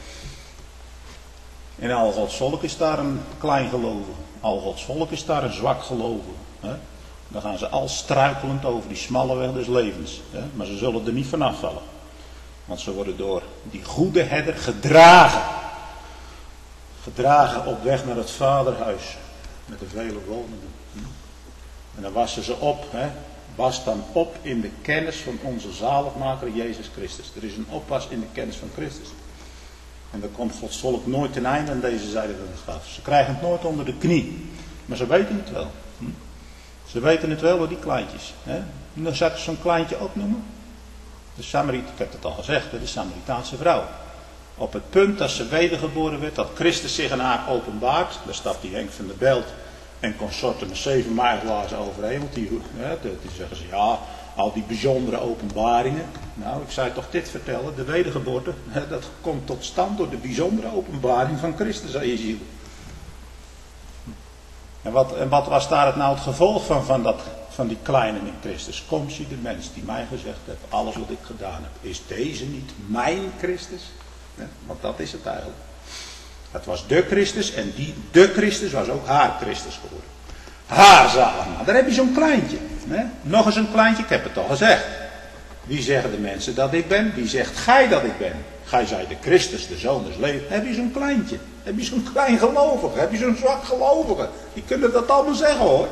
In al Gods volk is daar een klein gelovige, al Gods volk is daar een zwak gelovige. Hè? Dan gaan ze al struikelend over die smalle weg des levens. Hè? Maar ze zullen er niet vanaf vallen. Want ze worden door die goede herder gedragen. Gedragen op weg naar het vaderhuis. Met de vele woningen. En dan wassen ze op. Hè? Was dan op in de kennis van onze zaligmaker Jezus Christus. Er is een opwas in de kennis van Christus. En dan komt Gods volk nooit ten einde aan deze zijde van het graf. Ze krijgen het nooit onder de knie. Maar ze weten het wel. Hm? Ze weten het wel door die kleintjes. Hè? En dan zou ik zo'n kleintje opnoemen. De Samariet, ik heb het al gezegd, de Samaritaanse vrouw. Op het punt dat ze wedergeboren werd, dat Christus zich aan haar openbaart. Daar stapt die Henk van der Belt en consorten met zeven maaiglazen overheen. Want die, hè, die zeggen ze, ja, al die bijzondere openbaringen. Nou, ik zou toch dit vertellen. De wedergeboorte, hè, dat komt tot stand door de bijzondere openbaring van Christus aan je ziel. En wat, en wat was daar het nou het gevolg van, van, dat, van die kleinen in Christus? Kom zie de mens die mij gezegd heeft, alles wat ik gedaan heb, is deze niet mijn Christus? Ja, want dat is het eigenlijk. Het was de Christus en die de Christus was ook haar Christus geworden. Haar zaligmaker. Daar heb je zo'n kleintje. Hè? Nog eens een kleintje, ik heb het al gezegd. Wie zeggen de mensen dat ik ben? Wie zegt gij dat ik ben? Gij zijt de Christus, de Zoon des levens. Heb je zo'n kleintje? Heb je zo'n klein gelovige? Heb je zo'n zwak gelovige? Die kunnen dat allemaal zeggen hoor.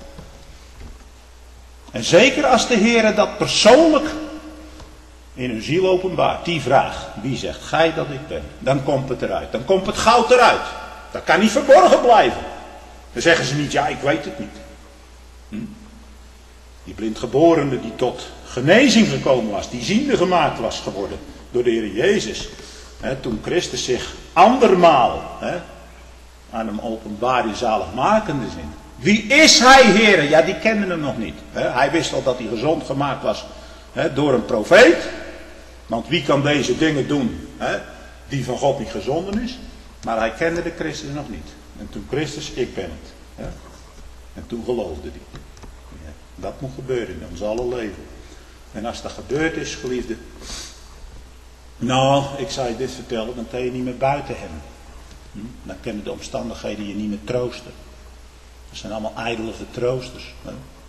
En zeker als de Heer dat persoonlijk in hun ziel openbaart. Die vraag, wie zegt gij dat ik ben? Dan komt het eruit. Dan komt het goud eruit. Dat kan niet verborgen blijven. Dan zeggen ze niet, ja ik weet het niet. Hm? Die blindgeborene die tot genezing gekomen was. Die ziende gemaakt was geworden door de Heer Jezus. He, toen Christus zich andermaal he, aan hem openbaar in zaligmakende zin. Wie is hij, Heere? Ja, die kenden hem nog niet. He, hij wist al dat hij gezond gemaakt was he, door een profeet. Want wie kan deze dingen doen he, die van God niet gezonden is? Maar hij kende de Christus nog niet. En toen Christus, ik ben het. He. En toen geloofde hij. Ja, dat moet gebeuren in ons alle leven. En als dat gebeurd is, geliefde. Nou, ik zou je dit vertellen, dan kun je niet meer buiten hem. Hm? Dan kunnen de omstandigheden je niet meer troosten. Dat zijn allemaal ijdele vertroosters. Hè?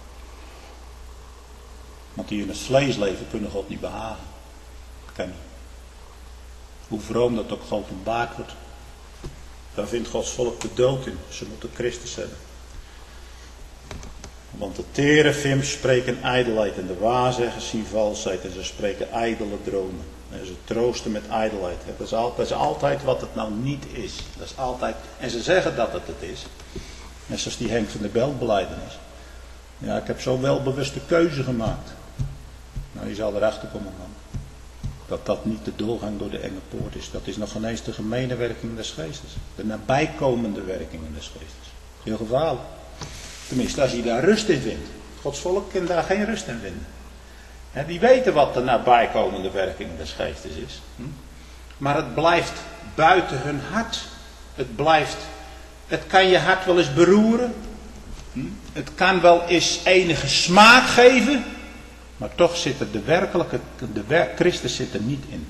Want die in het vlees leven kunnen God niet behagen. Dat kan niet. Hoe vroom dat ook geopenbaard wordt. Daar vindt Gods volk de dood in. Ze moeten Christus hebben. Want de terafim spreken ijdelheid en de waarzeggers zien valsheid en ze spreken ijdele dromen. En ze troosten met ijdelheid. Dat is, altijd, dat is altijd wat het nou niet is. Dat is altijd, en ze zeggen dat het het is. Net zoals die Henk van de Beltbelijdenis. Ja, ik heb zo'n welbewuste keuze gemaakt. Nou, je zal erachter komen man. Dat dat niet de doorgang door de enge poort is. Dat is nog geen eens de gemene werking des geestes. De nabijkomende werkingen des geestes. Heel gevaarlijk. Tenminste, als je daar rust in vindt. Gods volk kan daar geen rust in vinden. He, die weten wat de nabijkomende werking des geestes is. Hm? Maar het blijft buiten hun hart. Het blijft, het kan je hart wel eens beroeren. Hm? Het kan wel eens enige smaak geven. Maar toch zit er de werkelijke, de wer, Christus zit er niet in.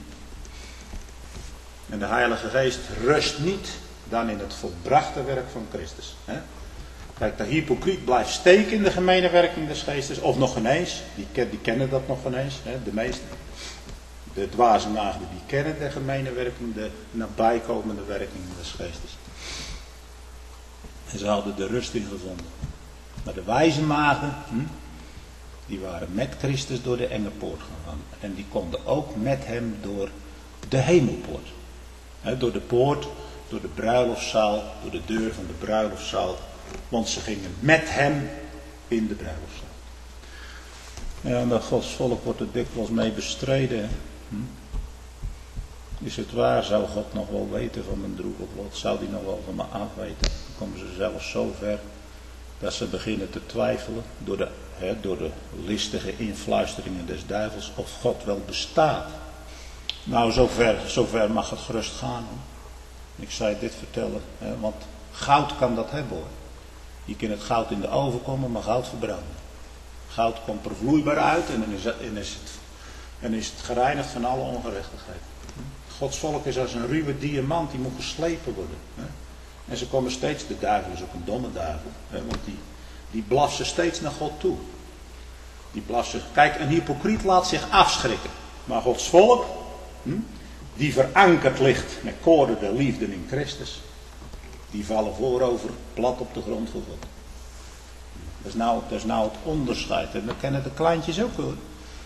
En de Heilige Geest rust niet dan in het volbrachte werk van Christus. He? Kijk, de hypocriet blijft steken in de gemene werking des geestes. Of nog ineens, die, die kennen dat nog ineens, hè, de meesten. De dwaze maagden, die kennen de gemene werking, de nabijkomende werking des geestes. En ze hadden de rust in gevonden. Maar de wijze maagden, hm, die waren met Christus door de enge poort gegaan. En die konden ook met hem door de hemelpoort. Hè, door de poort, door de bruiloftszaal, door de deur van de bruiloftszaal. Want ze gingen met hem in de bruiloftszaal. Ja, en dat Gods volk wordt er dikwijls mee bestreden. Hm? Is het waar? Zou God nog wel weten van mijn droevig lot? Zou die nog wel van me afweten? Dan komen ze zelfs zo ver dat ze beginnen te twijfelen door de, hè, door de listige influisteringen des duivels of God wel bestaat. Nou, zover, zover mag het gerust gaan. Hoor. Ik zei dit vertellen, hè, want goud kan dat hebben hoor. Je kunt het goud in de oven komen, maar goud verbranden. Goud komt er vloeibaar uit en dan is het, en is het, en is het gereinigd van alle ongerechtigheid. Gods volk is als een ruwe diamant, die moet geslepen worden. En ze komen steeds, de duivel is ook een domme duivel, want die, die blaft ze steeds naar God toe. Die blaft ze, kijk, een hypocriet laat zich afschrikken. Maar Gods volk, die verankerd ligt met koorden der liefde in Christus. Die vallen voorover plat op de grond voor God. Dat is nou, dat is nou het onderscheid. En dat kennen de kleintjes ook hoor.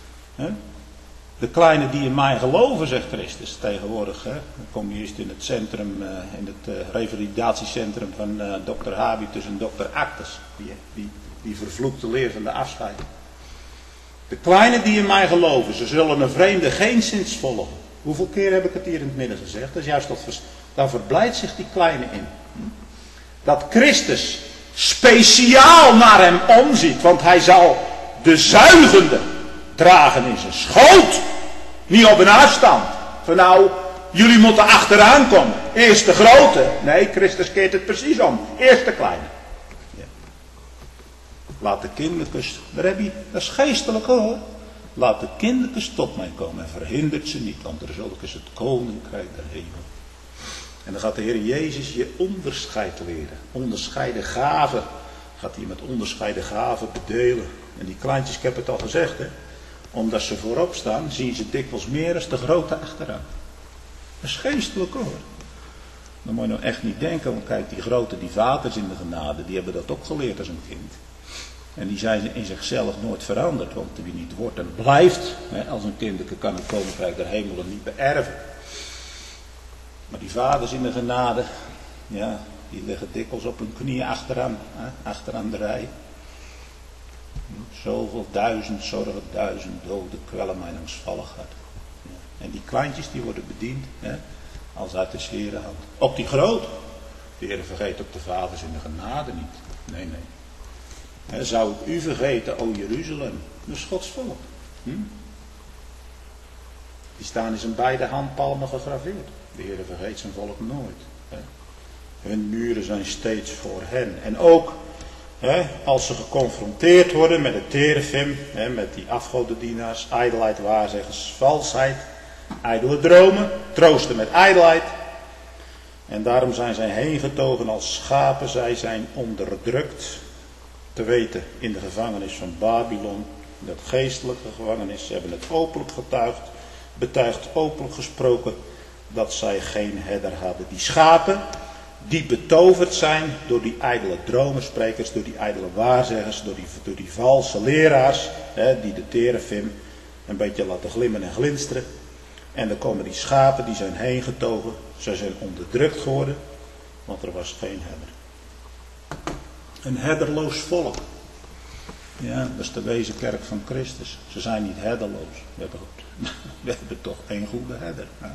De kleinen die in mij geloven, zegt Christus tegenwoordig. Hè? Dan kom je eerst in het centrum, in het revalidatiecentrum van dokter Habitus en dokter Actus. Die, die, die vervloekte leer van de afscheiding. De kleinen die in mij geloven, ze zullen een vreemde geenszins volgen. Hoeveel keer heb ik het hier in het midden gezegd? Dat is juist dat, daar verblijdt zich die kleine in. Dat Christus speciaal naar hem omziet. Want hij zal de zuigende dragen in zijn schoot. Niet op een afstand. Van nou, jullie moeten achteraan komen. Eerst de grote. Nee, Christus keert het precies om. Eerst de kleine. Ja. Laat de kindertjes, daar heb je, dat is geestelijk hoor. Laat de kindertjes tot mij komen en verhindert ze niet. Want er zulke is het koninkrijk der hemel. En dan gaat de Heer Jezus je onderscheid leren. Onderscheiden gaven. Gaat hij met onderscheiden gaven bedelen. En die kleintjes, ik heb het al gezegd hè. Omdat ze voorop staan, zien ze dikwijls meer als de grote achteraan. Dat is geestelijk hoor. Dan moet je nou echt niet denken, want kijk, die grote, die vaders in de genade, die hebben dat ook geleerd als een kind. En die zijn in zichzelf nooit veranderd, want wie niet wordt en blijft, hè, als een kinderke kan het koninkrijk der hemelen niet beërven. Maar die vaders in de genade, ja, die liggen dikwijls op hun knieën achteraan, hè, achteraan de rij. Zoveel duizend zorgen, duizend doden kwellen mijn angstvallig hart. Ja. En die kleintjes die worden bediend, hè, als uit de Heere hand. Ook die groot. De Heer vergeet ook de vaders in de genade niet. Nee, nee. He, zou ik u vergeten, o Jeruzalem? Dat is Gods volk. Hm? Die staan in zijn beide handpalmen gegraveerd. De Heer vergeet zijn volk nooit. Hè. Hun muren zijn steeds voor hen. En ook He, als ze geconfronteerd worden met het terefim, he, met die afgodendienaars, ijdelheid, waarzeggers, valsheid, ijdele dromen, troosten met ijdelheid. En daarom zijn zij heen getogen als schapen. Zij zijn onderdrukt. Te weten in de gevangenis van Babylon. In dat geestelijke gevangenis. Ze hebben het openlijk getuigd. Betuigd, openlijk gesproken. Dat zij geen herder hadden. Die schapen. Die betoverd zijn door die ijdele dromensprekers. Door die ijdele waarzeggers. Door die, door die valse leraars. Hè, die de terefim een beetje laten glimmen en glinsteren. En dan komen die schapen, die zijn heen getogen. Ze zijn onderdrukt geworden, want er was geen herder. Een herderloos volk. Ja, dat is de wezen kerk van Christus. Ze zijn niet herderloos. We hebben, we hebben toch één goede herder. Ja.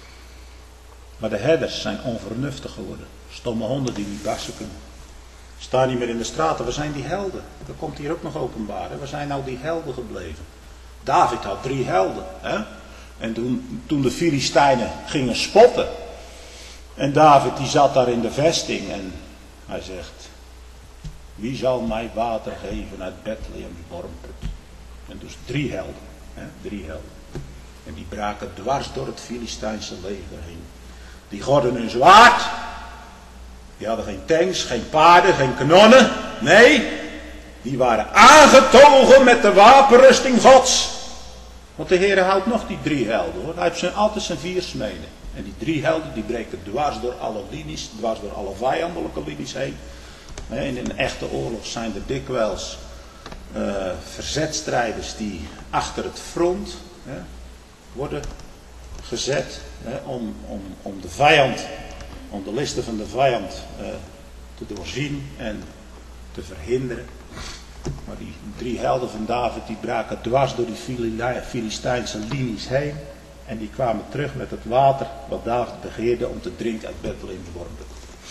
Maar de herders zijn onvernuftig geworden. Stomme honden die niet passen kunnen. Staan niet meer in de straten. We zijn die helden. Dat komt hier ook nog openbaar. Hè? We zijn nou die helden gebleven. David had drie helden. Hè? En toen, toen de Filistijnen gingen spotten. En David die zat daar in de vesting. En hij zegt. Wie zal mij water geven uit Bethlehem's wormput? En dus drie helden. Hè? Drie helden. En die braken dwars door het Filistijnse leger heen. Die gorden hun zwaard. Die hadden geen tanks, geen paarden, geen kanonnen. Nee, die waren aangetogen met de wapenrusting Gods. Want de Heer houdt nog die drie helden hoor. Hij heeft zijn, altijd zijn vier smeden. En die drie helden die breken dwars door alle linies, dwars door alle vijandelijke linies heen. En in een echte oorlog zijn er dikwijls uh, verzetstrijders die achter het front hè, worden gezet hè, om, om, om de vijand, om de listen van de vijand uh, te doorzien en te verhinderen. Maar die drie helden van David die braken dwars door die Filistijnse linies heen. En die kwamen terug met het water wat David begeerde om te drinken uit Bethlehem's wormput.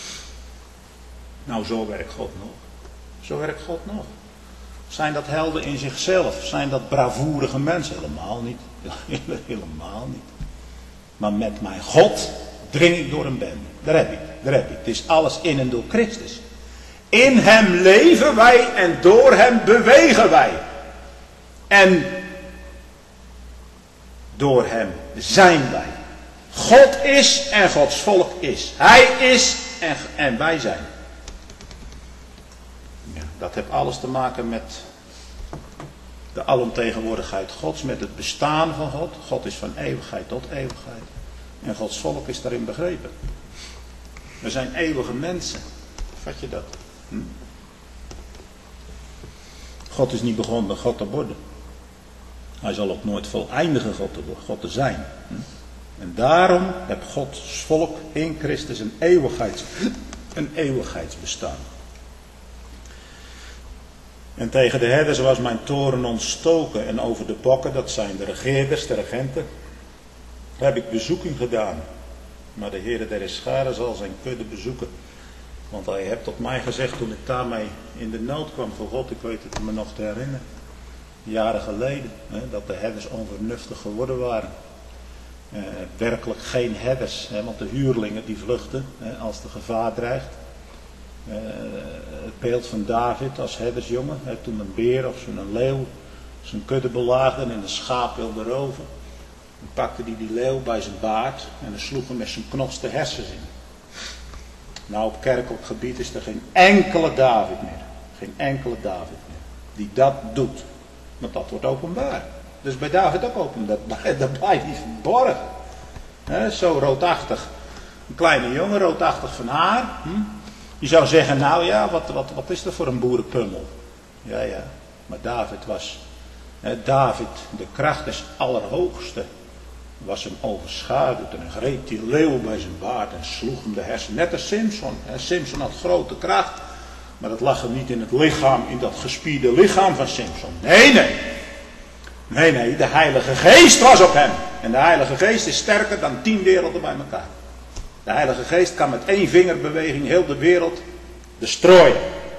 Nou, zo werkt God nog. Zo werkt God nog. Zijn dat helden in zichzelf? Zijn dat bravoerige mensen? Helemaal niet. Helemaal niet. Maar met mijn God dring ik door een bende. Daar heb ik. Daar heb ik. Het is alles in en door Christus. In hem leven wij en door hem bewegen wij. En door hem zijn wij. God is en Gods volk is. Hij is en, en wij zijn. Ja, dat heeft alles te maken met de alomtegenwoordigheid Gods. Met het bestaan van God. God is van eeuwigheid tot eeuwigheid. En Gods volk is daarin begrepen. We zijn eeuwige mensen. Vat je dat? Hm? God is niet begonnen met God te worden. Hij zal ook nooit voleindigen God te, God te zijn. Hm? En daarom heeft Gods volk in Christus een, eeuwigheids, een eeuwigheidsbestaan. En tegen de herders was mijn toren ontstoken. En over de bokken, dat zijn de regeerders, de regenten, heb ik bezoeking gedaan. Maar de Heere der Scharen zal zijn kudde bezoeken. Want hij heeft tot mij gezegd toen ik daarmee in de nood kwam voor God. Ik weet het me nog te herinneren. Jaren geleden. Hè, dat de herders onvernuftig geworden waren. Eh, werkelijk geen herders. Hè, want de huurlingen die vluchten hè, als de gevaar dreigt. Eh, het beeld van David als herdersjongen. Hè, toen een beer of zo'n leeuw zijn kudde belaagde en een schaap wilde roven. Dan pakte hij die leeuw bij zijn baard. En dan sloeg hem met zijn knots de hersens in. Nou, op kerkelijk gebied is er geen enkele David meer. Geen enkele David meer. Die dat doet. Want dat wordt openbaar. Dus bij David ook open. Dat, dat blijft niet verborgen. He, zo roodachtig. Een kleine jongen, roodachtig van haar. Hm? Je zou zeggen, nou ja, wat, wat, wat is er voor een boerenpummel? Ja, ja. Maar David was... He, David, de kracht des Allerhoogste... was hem overschaduwd en greep die leeuw bij zijn baard en sloeg hem de hersenen. Net als Simson. He, Simson had grote kracht, maar dat lag hem niet in het lichaam, in dat gespierde lichaam van Simson. Nee, nee. Nee, nee, de Heilige Geest was op hem. En de Heilige Geest is sterker dan tien werelden bij elkaar. De Heilige Geest kan met één vingerbeweging heel de wereld destrooien.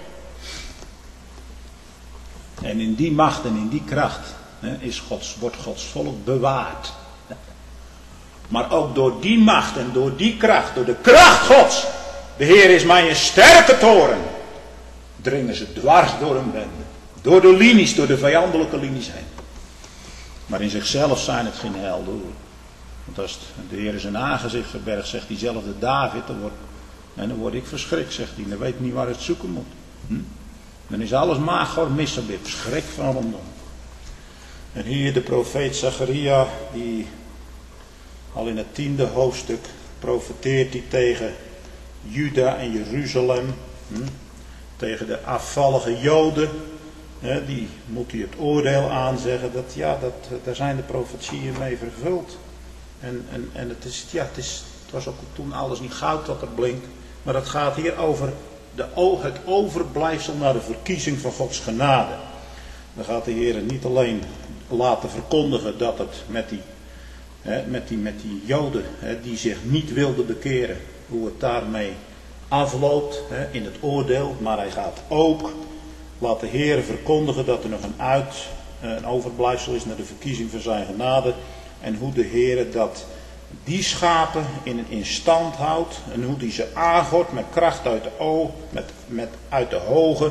En in die macht en in die kracht he, is Gods, wordt Gods volk bewaard. Maar ook door die macht en door die kracht, door de kracht Gods. De Heer is mijn sterke toren. Dringen ze dwars door een bende. Door de linies, door de vijandelijke linies heen. Maar in zichzelf zijn het geen helden hoor. Want als de Heer zijn aangezicht verbergt, zegt diezelfde David, dan word, en dan word ik verschrikt, zegt hij. Dan weet ik niet waar het zoeken moet. Hm? Dan is alles magor missabit, schrik van rondom. En hier de profeet Zacharia, die al in het tiende hoofdstuk profeteert hij tegen Juda en Jeruzalem. Hm? Tegen de afvallige Joden. Hè, die moet hij het oordeel aanzeggen. Dat, ja, dat, daar zijn de profetieën mee vervuld. En, en, en het, is, ja, het, is, het was ook toen alles niet goud dat er blinkt. Maar het gaat hier over de, het overblijfsel naar de verkiezing van Gods genade. Dan gaat de Heer niet alleen laten verkondigen dat het met die, hè, met die, met die Joden hè, die zich niet wilden bekeren, hoe het daarmee afloopt hè, in het oordeel. Maar hij gaat ook laat de Heer verkondigen dat er nog een uit, een overblijfsel is naar de verkiezing van zijn genade. En hoe de Heer dat die schapen in, in stand houdt. En hoe die ze aangort met kracht uit de oog, met, met uit de hoge.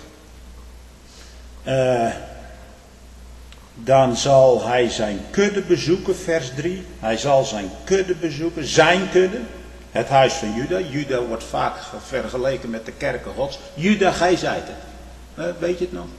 Uh, dan zal hij zijn kudde bezoeken, vers drie. Hij zal zijn kudde bezoeken, zijn kudde. Het huis van Juda. Juda wordt vaak vergeleken met de kerken Gods. Juda, gij zijt het. Uh, weet je het nog?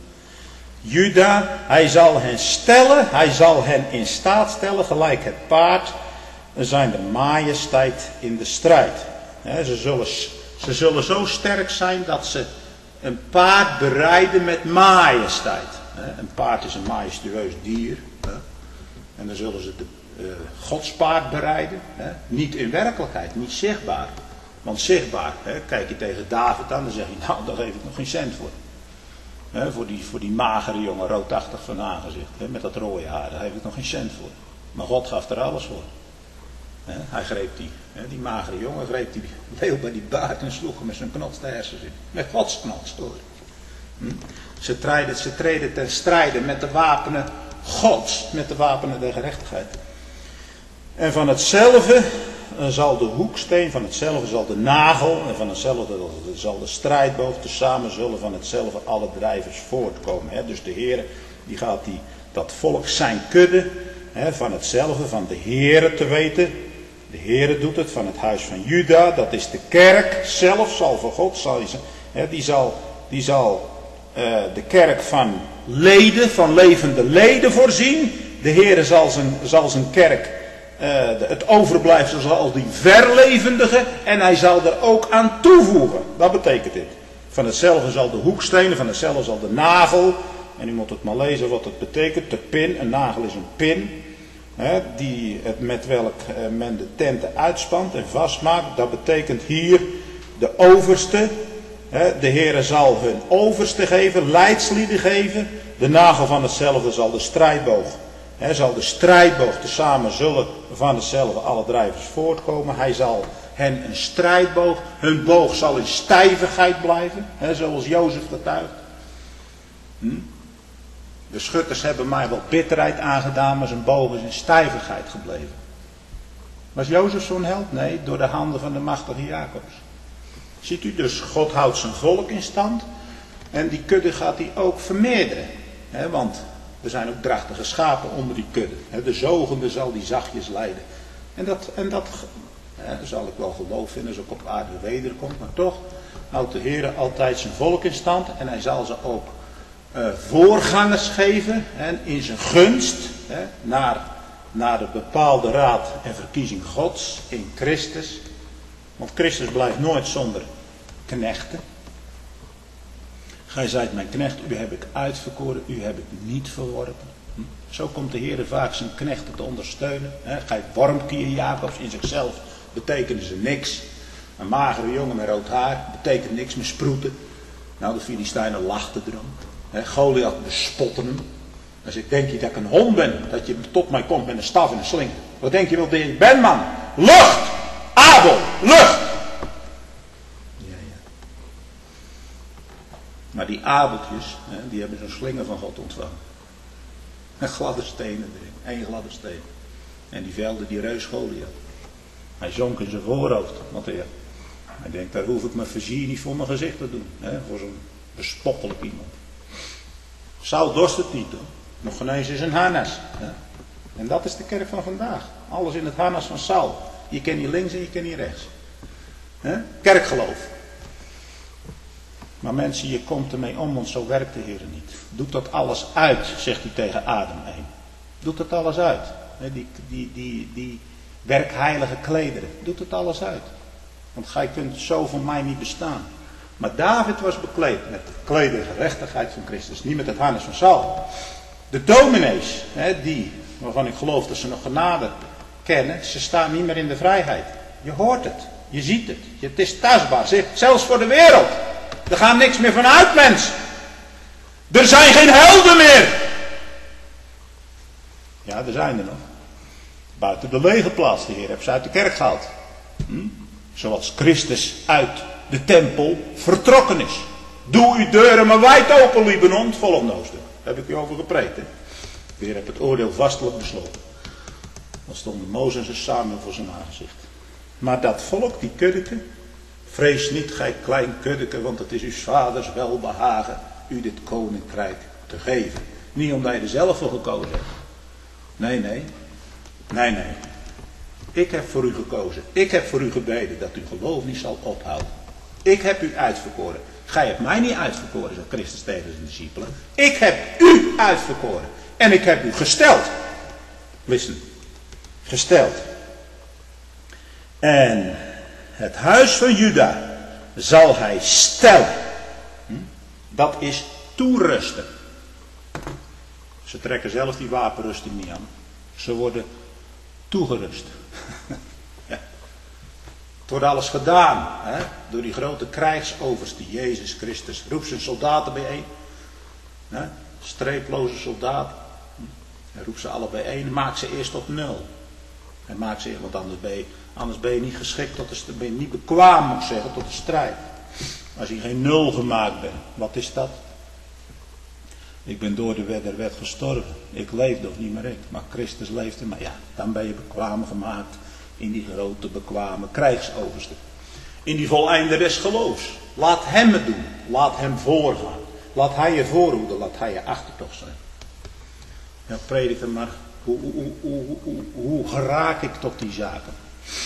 Juda, hij zal hen stellen, hij zal hen in staat stellen, gelijk het paard, zijn de majesteit in de strijd. He, ze, zullen, ze zullen zo sterk zijn dat ze een paard bereiden met majesteit. He, een paard is een majestueus dier. He, en dan zullen ze de uh, godspaard bereiden. He, niet in werkelijkheid, niet zichtbaar. Want zichtbaar, he, kijk je tegen David aan, dan zeg je, nou daar geef ik nog geen cent voor. He, voor, die, voor die magere jongen, roodachtig van aangezicht, he, met dat rode haar, daar heb ik nog geen cent voor. Maar God gaf er alles voor. He, hij greep die, he, die magere jongen, greep die leeuw bij die baard en sloeg hem met zijn knots de hersens in. Met Gods knots, hoor. Hm? Ze, treden, ze treden ten strijde met de wapenen Gods, met de wapenen der gerechtigheid. En van hetzelfde zal de hoeksteen, van hetzelfde zal de nagel, en van hetzelfde zal de strijdboog, tezamen zullen van hetzelfde alle drijvers voortkomen. He, dus de Heer die gaat die, dat volk zijn kudde, he, van hetzelfde, van de Heere te weten. De Heere doet het van het huis van Juda, dat is de kerk zelf, zal voor God, zal die, he, die zal, die zal uh, de kerk van leden, van levende leden voorzien. De Heere zal zijn, zal zijn kerk Uh, het overblijfsel zal die verlevendigen en hij zal er ook aan toevoegen. Dat betekent dit. Van hetzelfde zal de hoeksteen, van hetzelfde zal de nagel. En u moet het maar lezen wat het betekent. De pin, een nagel is een pin. Hè, die, het, met welk uh, men de tenten uitspant en vastmaakt. Dat betekent hier de overste. Hè, de Heere zal hun overste geven, leidslieden geven. De nagel van hetzelfde zal de strijdboog. Hij zal de strijdboog tezamen zullen van hetzelfde alle drijvers voortkomen. Hij zal hen een strijdboog, hun boog zal in stijvigheid blijven. He, zoals Jozef getuigt. Hm? De schutters hebben mij wel bitterheid aangedaan, maar zijn boog is in stijvigheid gebleven. Was Jozef zo'n held? Nee, door de handen van de machtige Jacobs. Ziet u dus, God houdt zijn volk in stand. En die kudde gaat hij ook vermeerderen. He, want er zijn ook drachtige schapen onder die kudde. De zogende zal die zachtjes leiden. En dat, en dat ja, zal ik wel geloof vinden als ook op aarde wederkomt. Maar toch houdt de Heer altijd zijn volk in stand. En hij zal ze ook uh, voorgangers geven. En in zijn gunst. Hè, naar, naar de bepaalde raad en verkiezing Gods in Christus. Want Christus blijft nooit zonder knechten. Gij zijt mijn knecht, u heb ik uitverkoren, u heb ik niet verworpen. Hm? Zo komt de Heer vaak zijn knechten te ondersteunen. Hè? Gij wormkier Jacobs, in zichzelf betekenen ze niks. Een magere jongen met rood haar betekent niks met sproeten. Nou, de Filistijnen lachten erom. Hè? Goliath bespotte hem. Dus ik denk je dat ik een hond ben, dat je tot mij komt met een staf en een sling. Wat denk je wel dat ik ben, man? Lucht! Abel! Lucht! Maar die abeltjes, die hebben zo'n slinger van God ontvangen. Een gladde stenen erin, één gladde steen. En die velde die reus Goliath. Hij zonk in zijn voorhoofd, want hij, hij denkt, daar hoef ik mijn vizier niet voor mijn gezicht te doen. Hè, voor zo'n bespottelijk iemand. Saul dorst het niet hoor. Nog geen eens is een harnas. Hè. En dat is de kerk van vandaag. Alles in het harnas van Saul. Je kent niet links en je kent niet rechts. He? Kerkgeloof. Maar mensen, je komt ermee om, want zo werkt de Heer niet. Doet dat alles uit, zegt hij tegen Adam één. Doet dat alles uit. He, die, die, die, die werkheilige klederen. Doet het alles uit. Want gij kunt zo van mij niet bestaan. Maar David was bekleed met de kleding gerechtigheid van Christus. Niet met het harnas van Saul. De dominees, he, die, waarvan ik geloof dat ze nog genade kennen. Ze staan niet meer in de vrijheid. Je hoort het. Je ziet het. Het is tastbaar. Zelfs voor de wereld. Er gaat niks meer van uit, mens. Er zijn geen helden meer. Ja, er zijn er nog. Buiten de lege plaats. De Heer heeft ze uit de kerk gehaald. Hm? Zoals Christus uit de tempel vertrokken is. Doe uw deuren maar wijd open, Libanon. Het volgende hoofdstuk. Daar heb ik u over gepreekt. Hè? De Heer heeft het oordeel vastelijk besloten. Dan stonden Mozes en Samuel voor zijn aangezicht. Maar dat volk, die kuddeke, vrees niet, gij klein kuddeke, want het is uw vaders welbehagen u dit koninkrijk te geven. Niet omdat je er zelf voor gekozen hebt. Nee, nee. Nee, nee. Ik heb voor u gekozen. Ik heb voor u gebeden dat uw geloof niet zal ophouden. Ik heb u uitverkoren. Gij hebt mij niet uitverkoren, zei Christus tegen zijn discipelen. Ik heb u uitverkoren. En ik heb u gesteld. Listen. Gesteld. En het huis van Juda zal hij stellen. Dat is toerusten. Ze trekken zelf die wapenrusting niet aan. Ze worden toegerust. Ja. Het wordt alles gedaan. Hè? Door die grote krijgsoverste Jezus Christus. Roept zijn soldaten bijeen. Hè? Streeploze soldaten. Hij roept ze alle bijeen. Maakt ze eerst tot nul. Hij maakt ze, want anders ben je, anders ben je niet geschikt tot de, ben je niet bekwaam, moet ik zeggen, tot de strijd. Als je geen nul gemaakt bent, wat is dat? Ik ben door de wet der wet gestorven. Ik leef nog niet meer ik, maar Christus leefde. Maar ja, dan ben je bekwaam gemaakt in die grote bekwame krijgsoverste. In die voleinde des geloofs. Laat hem het doen. Laat hem voorgaan. Laat hij je voorhoeden. Laat hij je achtertocht zijn. Ja, predik er maar. Hoe, hoe, hoe, hoe, hoe, hoe geraak ik tot die zaken?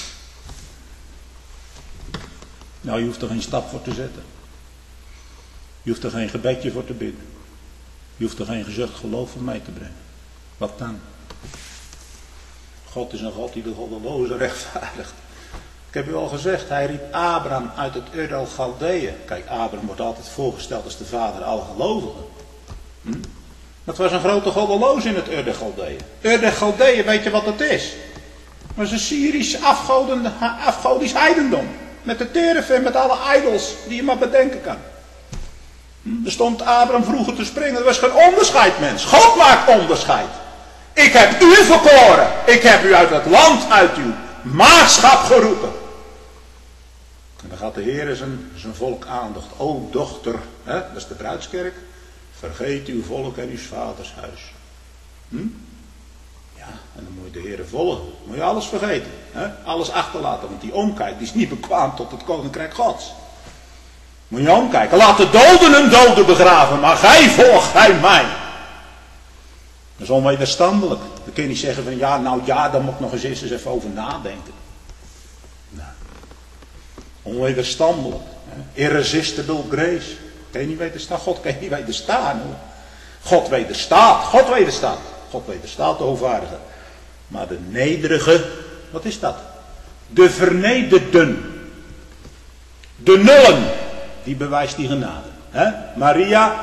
Nou, je hoeft er geen stap voor te zetten. Je hoeft er geen gebedje voor te bidden. Je hoeft er geen gezucht geloof voor mee te brengen. Wat dan? God is een God die de goddeloze rechtvaardigt. Ik heb u al gezegd, hij riep Abraham uit het Ur der Galdeeën. Kijk, Abraham wordt altijd voorgesteld als de vader aller gelovigen. Hm? Dat was een grote goddeloze in het Ur der Galdeeën. Ur der Galdeeën, weet je wat het is? Dat was een Syrisch afgoden, afgodisch heidendom. Met de terefim, met alle idols die je maar bedenken kan. Er stond Abraham vroeger te springen. Er was geen onderscheid, mens. God maakt onderscheid. Ik heb u verkoren. Ik heb u uit het land, uit uw maagschap geroepen. En dan gaat de Heer zijn, zijn volk aandacht. O dochter, hè, dat is de bruidskerk. Vergeet uw volk en uw vaders huis. Hm? Ja, en dan moet je de Heer volgen. Moet je alles vergeten. Hè? Alles achterlaten. Want die omkijkt, die is niet bekwaam tot het koninkrijk Gods. Moet je omkijken. Laat de doden hun doden begraven. Maar gij volgt gij mij. Dat is onwederstandelijk. Dan kun je niet zeggen van ja, nou ja, daar moet ik nog eens eens even over nadenken. Nou, onwederstandelijk. Hè? Irresistible grace. Kan je niet wederstaan? God kan je niet wederstaan hoor. God wederstaat. God wederstaat. God wederstaat de hoogvaardige. Maar de nederige, wat is dat? De vernederden. De nullen. Die bewijst die genade. Hè? Maria.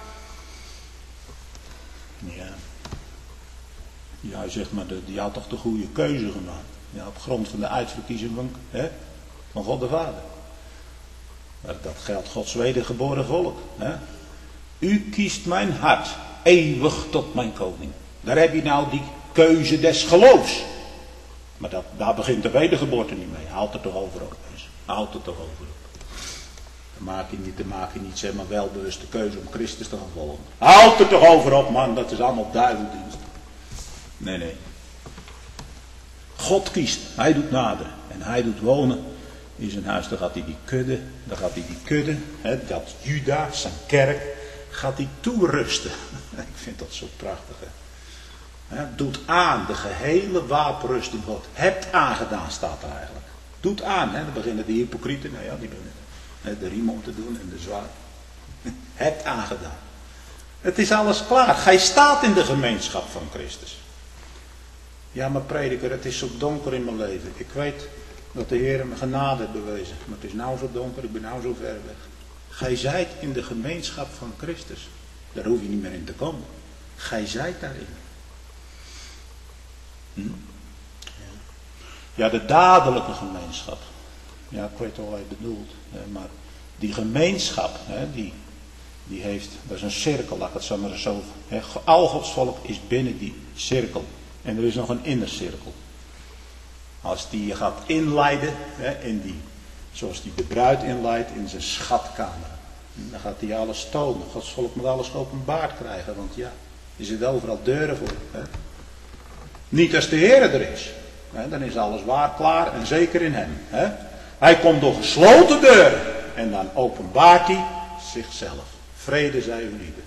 Ja. Ja, zeg maar, de, die had toch de goede keuze gemaakt. Ja, op grond van de uitverkiezing van, hè? van God de Vader. Maar dat geldt Gods wedergeboren volk. Hè? U kiest mijn hart eeuwig tot mijn koning. Daar heb je nou die keuze des geloofs. Maar dat, daar begint de wedergeboorte niet mee. Houd er toch over op. Houd er toch over op. Dan maak je niet, dan maak je niet zeg maar welbewuste keuze om Christus te gaan volgen. Houd er toch over op man. Dat is allemaal duiveldienst. Nee, nee. God kiest. Hij doet naderen. En hij doet wonen in zijn huis. Dan gaat hij die kudde. Dan gaat hij die kudde. Hè, dat Juda, zijn kerk. Gaat hij toerusten. Ik vind dat zo prachtig. Hè? He, doet aan de gehele wapenrusting God. Hebt aangedaan, staat er eigenlijk. Doet aan. He. Dan beginnen de hypocrieten. Nou ja, die beginnen he, de riem om te doen en de zwaard. Hebt aangedaan. Het is alles klaar. Gij staat in de gemeenschap van Christus. Ja, maar prediker, het is zo donker in mijn leven. Ik weet dat de Heer me genade heeft bewezen. Maar het is nou zo donker, ik ben nou zo ver weg. Gij zijt in de gemeenschap van Christus. Daar hoef je niet meer in te komen. Gij zijt daarin. Hm? Ja, de dadelijke gemeenschap. Ja, ik weet al wat je bedoelt. Maar die gemeenschap, die, die heeft, dat is een cirkel, laat ik het zo maar zo. Al Gods volk is binnen die cirkel. En er is nog een innercirkel. Als die je gaat inleiden, in die, zoals die de bruid inleidt in zijn schatkamer. Dan gaat hij alles tonen. Gods volk moet alles openbaard krijgen. Want ja, er zitten overal deuren voor. Hè? Niet als de Heer er is. Hè? Dan is alles waar, klaar en zeker in hem. Hè? Hij komt door gesloten deuren. En dan openbaart hij zichzelf. Vrede zij u lieden.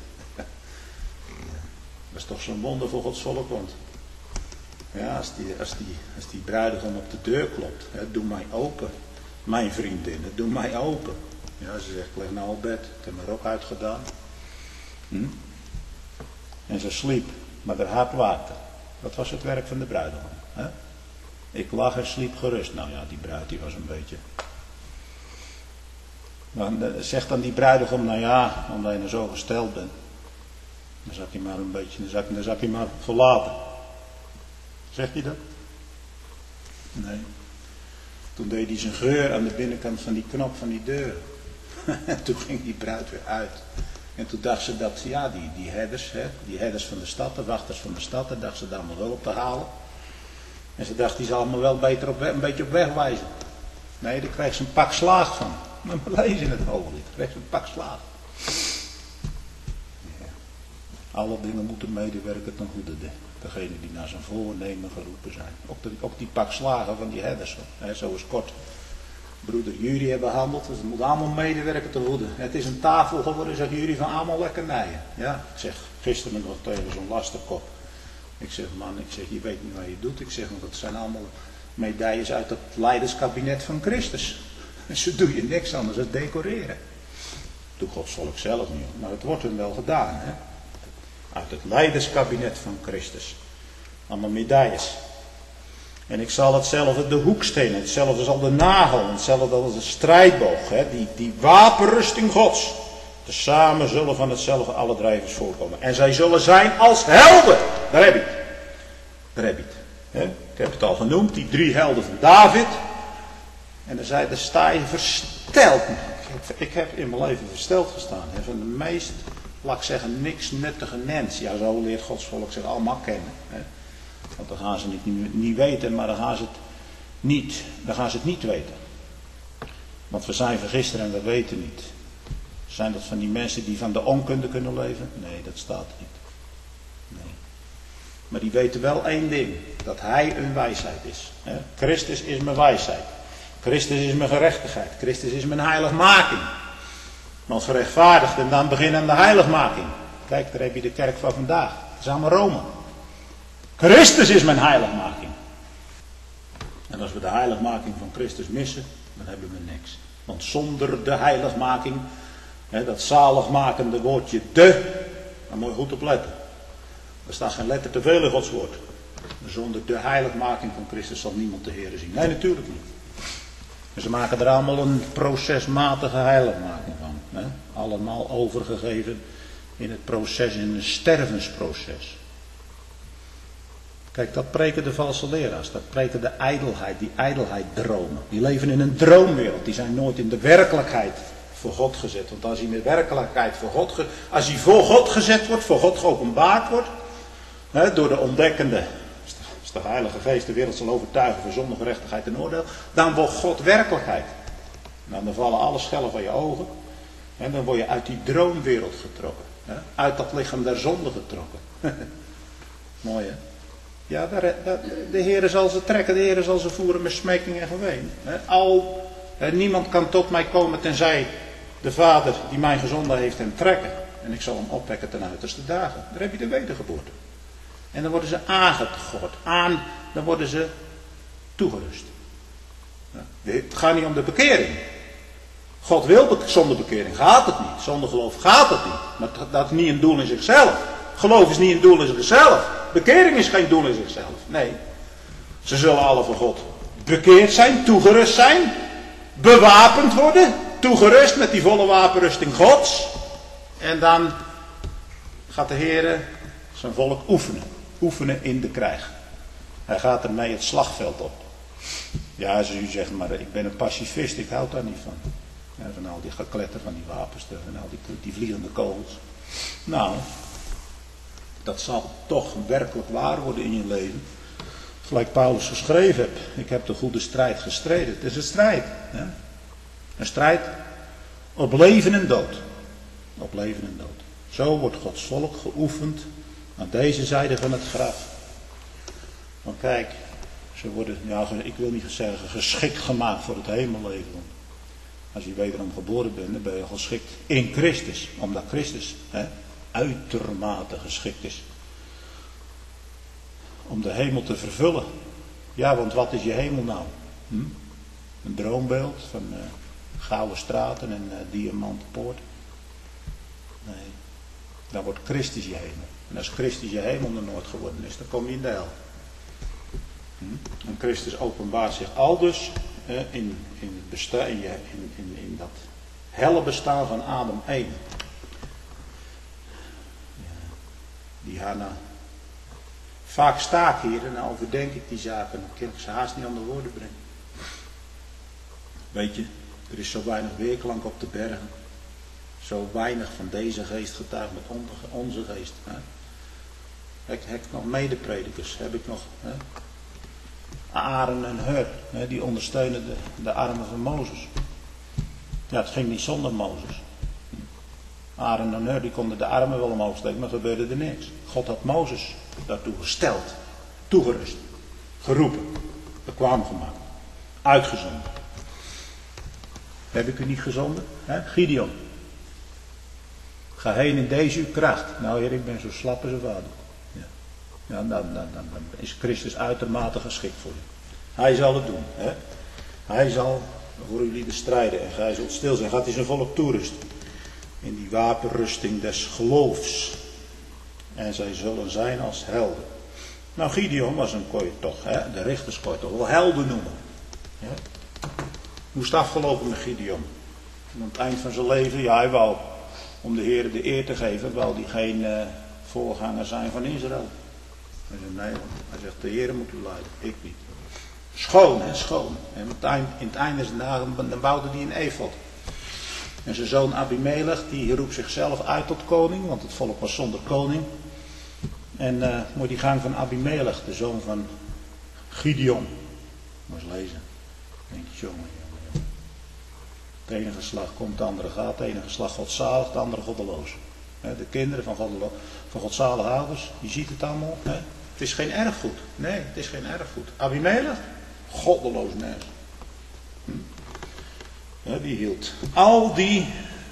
Dat is toch zo'n wonder voor Gods volk. Want ja, als, die, als, die, als die bruidegom op de deur klopt. Hè, doe mij open. Mijn vriendinnen, doe mij open. Ja, ze zegt, ik leg nou op bed. Ik heb mijn rok uitgedaan. Hm? En ze sliep. Maar haar hart waakte. Dat was het werk van de bruidegom. Hè? Ik lag en sliep gerust. Nou ja, die bruid die was een beetje... Dan zegt dan die bruidegom, nou ja, omdat je nou zo gesteld bent. Dan zat hij maar een beetje, dan zat, dan zat hij maar verlaten. Zegt hij dat? Nee. Toen deed hij zijn geur aan de binnenkant van die knop van die deur. En toen ging die bruid weer uit. En toen dacht ze dat, ja, die, die herders, hè, die herders van de stad, de wachters van de stad, daar dacht ze daar allemaal wel op te halen. En ze dacht, die zal allemaal wel beter op weg, een beetje op weg wijzen. Nee, daar kreeg ze een pak slaag van. Maar lees in het hooglied, kreeg ze een pak slaag. Ja. Alle dingen moeten medewerken ten goede. Degene die naar zijn voornemen geroepen zijn. Ook, de, ook die pak slagen van die herders. Hè, zo is kort broeder Jury hebben behandeld. Dus het moet allemaal medewerken ten goede. Het is een tafel geworden, zegt Jury, van allemaal lekkernijen. Ja, ik zeg gisteren nog tegen zo'n lasterkop. Ik zeg, man, ik zeg, je weet niet wat je doet. Ik zeg, want dat zijn allemaal medailles uit het leiderskabinet van Christus. En zo doe je niks anders dan decoreren. Dat doet Gods volk zelf niet. Maar het wordt hem wel gedaan, hè. Uit het leiderskabinet van Christus. Allemaal medailles. En ik zal hetzelfde de hoeksteen, hetzelfde zal de nagel, hetzelfde als de strijdboog. Hè, die, die wapenrusting Gods. Tezamen zullen van hetzelfde alle drijvers voorkomen. En zij zullen zijn als helden. Daar heb je het. Daar heb je het. Hè. Ik heb het al genoemd, die drie helden van David. En dan zei de sta je versteld. Ik heb in mijn leven versteld gestaan. Hè, van de meest, laat ik zeggen, niks nuttige mens. Ja, zo leert Gods volk zich allemaal kennen. Hè. Want dan gaan ze het niet, niet weten, maar dan gaan ze het niet, dan gaan ze het niet weten. Want we zijn vergisterd en we weten niet. Zijn dat van die mensen die van de onkunde kunnen leven? Nee, dat staat niet. Nee. Maar die weten wel één ding. Dat hij een wijsheid is. Hè? Christus is mijn wijsheid. Christus is mijn gerechtigheid. Christus is mijn heiligmaking. Want gerechtvaardigd en dan beginnen aan de heiligmaking. Kijk, daar heb je de kerk van vandaag. Dat is allemaal Rome. Christus is mijn heiligmaking. En als we de heiligmaking van Christus missen, dan hebben we niks. Want zonder de heiligmaking, hè, dat zaligmakende woordje de, daar moet je goed op letten. Er staat geen letter te veel in Gods woord. Zonder de heiligmaking van Christus zal niemand de Heer zien. Nee, natuurlijk niet. En ze maken er allemaal een procesmatige heiligmaking van. Hè? Allemaal overgegeven in het proces, in een stervensproces. Kijk, dat preken de valse leraars. Dat preken de ijdelheid, die ijdelheid dromen. Die leven in een droomwereld. Die zijn nooit in de werkelijkheid voor God gezet. Want als hij in de werkelijkheid voor God, ge, als hij voor God gezet wordt, voor God geopenbaard wordt, hè, door de ontdekkende, als de Heilige Geest de wereld zal overtuigen voor zonde, gerechtigheid en oordeel, dan wordt God werkelijkheid. Nou, dan vallen alle schellen van je ogen. En dan word je uit die droomwereld getrokken. Hè, uit dat lichaam der zonde getrokken. Mooi, hè? Ja, daar, daar, de Heere zal ze trekken, de Heere zal ze voeren met smeking en geween. Al, he, niemand kan tot mij komen tenzij de Vader die mij gezonden heeft hem trekken. En ik zal hem opwekken ten uiterste dagen. Daar heb je de wedergeboorte. En dan worden ze aangegord. Aan, dan worden ze toegerust. Het gaat niet om de bekering. God wil zonder bekering. Gaat het niet. Zonder geloof gaat het niet. Maar dat is niet een doel in zichzelf. Geloof is niet een doel in zichzelf. Bekering is geen doel in zichzelf. Nee. Ze zullen alle van God bekeerd zijn, toegerust zijn, bewapend worden, toegerust met die volle wapenrusting Gods. En dan gaat de Heer zijn volk oefenen. Oefenen in de krijg. Hij gaat ermee het slagveld op. Ja, als u zegt, maar ik ben een pacifist, ik houd daar niet van. Ja, van al die gekletter van die wapens en al die, die vliegende kogels. Nou, dat zal toch werkelijk waar worden in je leven. Gelijk Paulus geschreven heeft. Ik heb de goede strijd gestreden. Het is een strijd. Hè? Een strijd op leven en dood. Op leven en dood. Zo wordt Gods volk geoefend aan deze zijde van het graf. Want kijk, ze worden, ja, ik wil niet zeggen geschikt gemaakt voor het hemelleven. Want als je wederom geboren bent, dan ben je geschikt in Christus. Omdat Christus hè, uitermate geschikt is. Om de hemel te vervullen. Ja, want wat is je hemel nou? Hm? Een droombeeld van uh, gouden straten en uh, diamanten poorten? Nee, dan wordt Christus je hemel. En als Christus je hemel nog nooit geworden is, dan kom je in de hel. Hm? En Christus openbaart zich aldus uh, in, in, het besta- in, in, in, in dat helle bestaan van Adam één. Ja, die Hanna. Vaak sta ik hier en dan overdenk ik die zaken en dan kan ik ze haast niet aan de woorden brengen. Weet je, er is zo weinig weerklank op de bergen. Zo weinig van deze geest getuigd met onze geest. Hè? Heb, heb ik nog medepredikers? Heb ik nog hè? Aaron en Hur, hè? Die ondersteunen de, de armen van Mozes. Ja, het ging niet zonder Mozes. Aaron en Hur die konden de armen wel omhoog steken, maar gebeurde er niks. God had Mozes daartoe gesteld, toegerust, geroepen, bekwaam gemaakt, uitgezonden. Heb ik u niet gezonden? Hè? Gideon. Ga heen in deze uw kracht. Nou Heer, ik ben zo slap als een vader. Ja, ja dan, dan, dan, dan is Christus uitermate geschikt voor je. Hij zal het doen. Hè? Hij zal voor jullie strijden en gij zult stil zijn. Gaat hij zijn volk toerusten. In die wapenrusting des geloofs. En zij zullen zijn als helden. Nou, Gideon was een, kon je toch, hè, de richters kon je toch wel helden noemen. Ja? Hoe is het afgelopen met Gideon? Aan het eind van zijn leven, ja, hij wou, om de Heer de eer te geven, wou hij geen uh, voorganger zijn van Israël. Hij zei, nee, hij zegt, de Heer moet u leiden, ik niet. Schoon, hè, schoon. En het eind, in het einde zijn dagen, dan bouwde hij een efod. En zijn zoon Abimelech, die roept zichzelf uit tot koning, want het volk was zonder koning. En uh, moet die gang van Abimelech, de zoon van Gideon, maar eens lezen. Dan denk je, jongen, jongen, jongen. Het ene geslacht komt, het andere gaat. Het ene geslacht godzalig, het andere goddeloos. De kinderen van, goddelo- van godzalige ouders, je ziet het allemaal. Hè? Het is geen erfgoed. Nee, het is geen erfgoed. Abimelech, goddeloos mens. Hm? Ja, die hield al die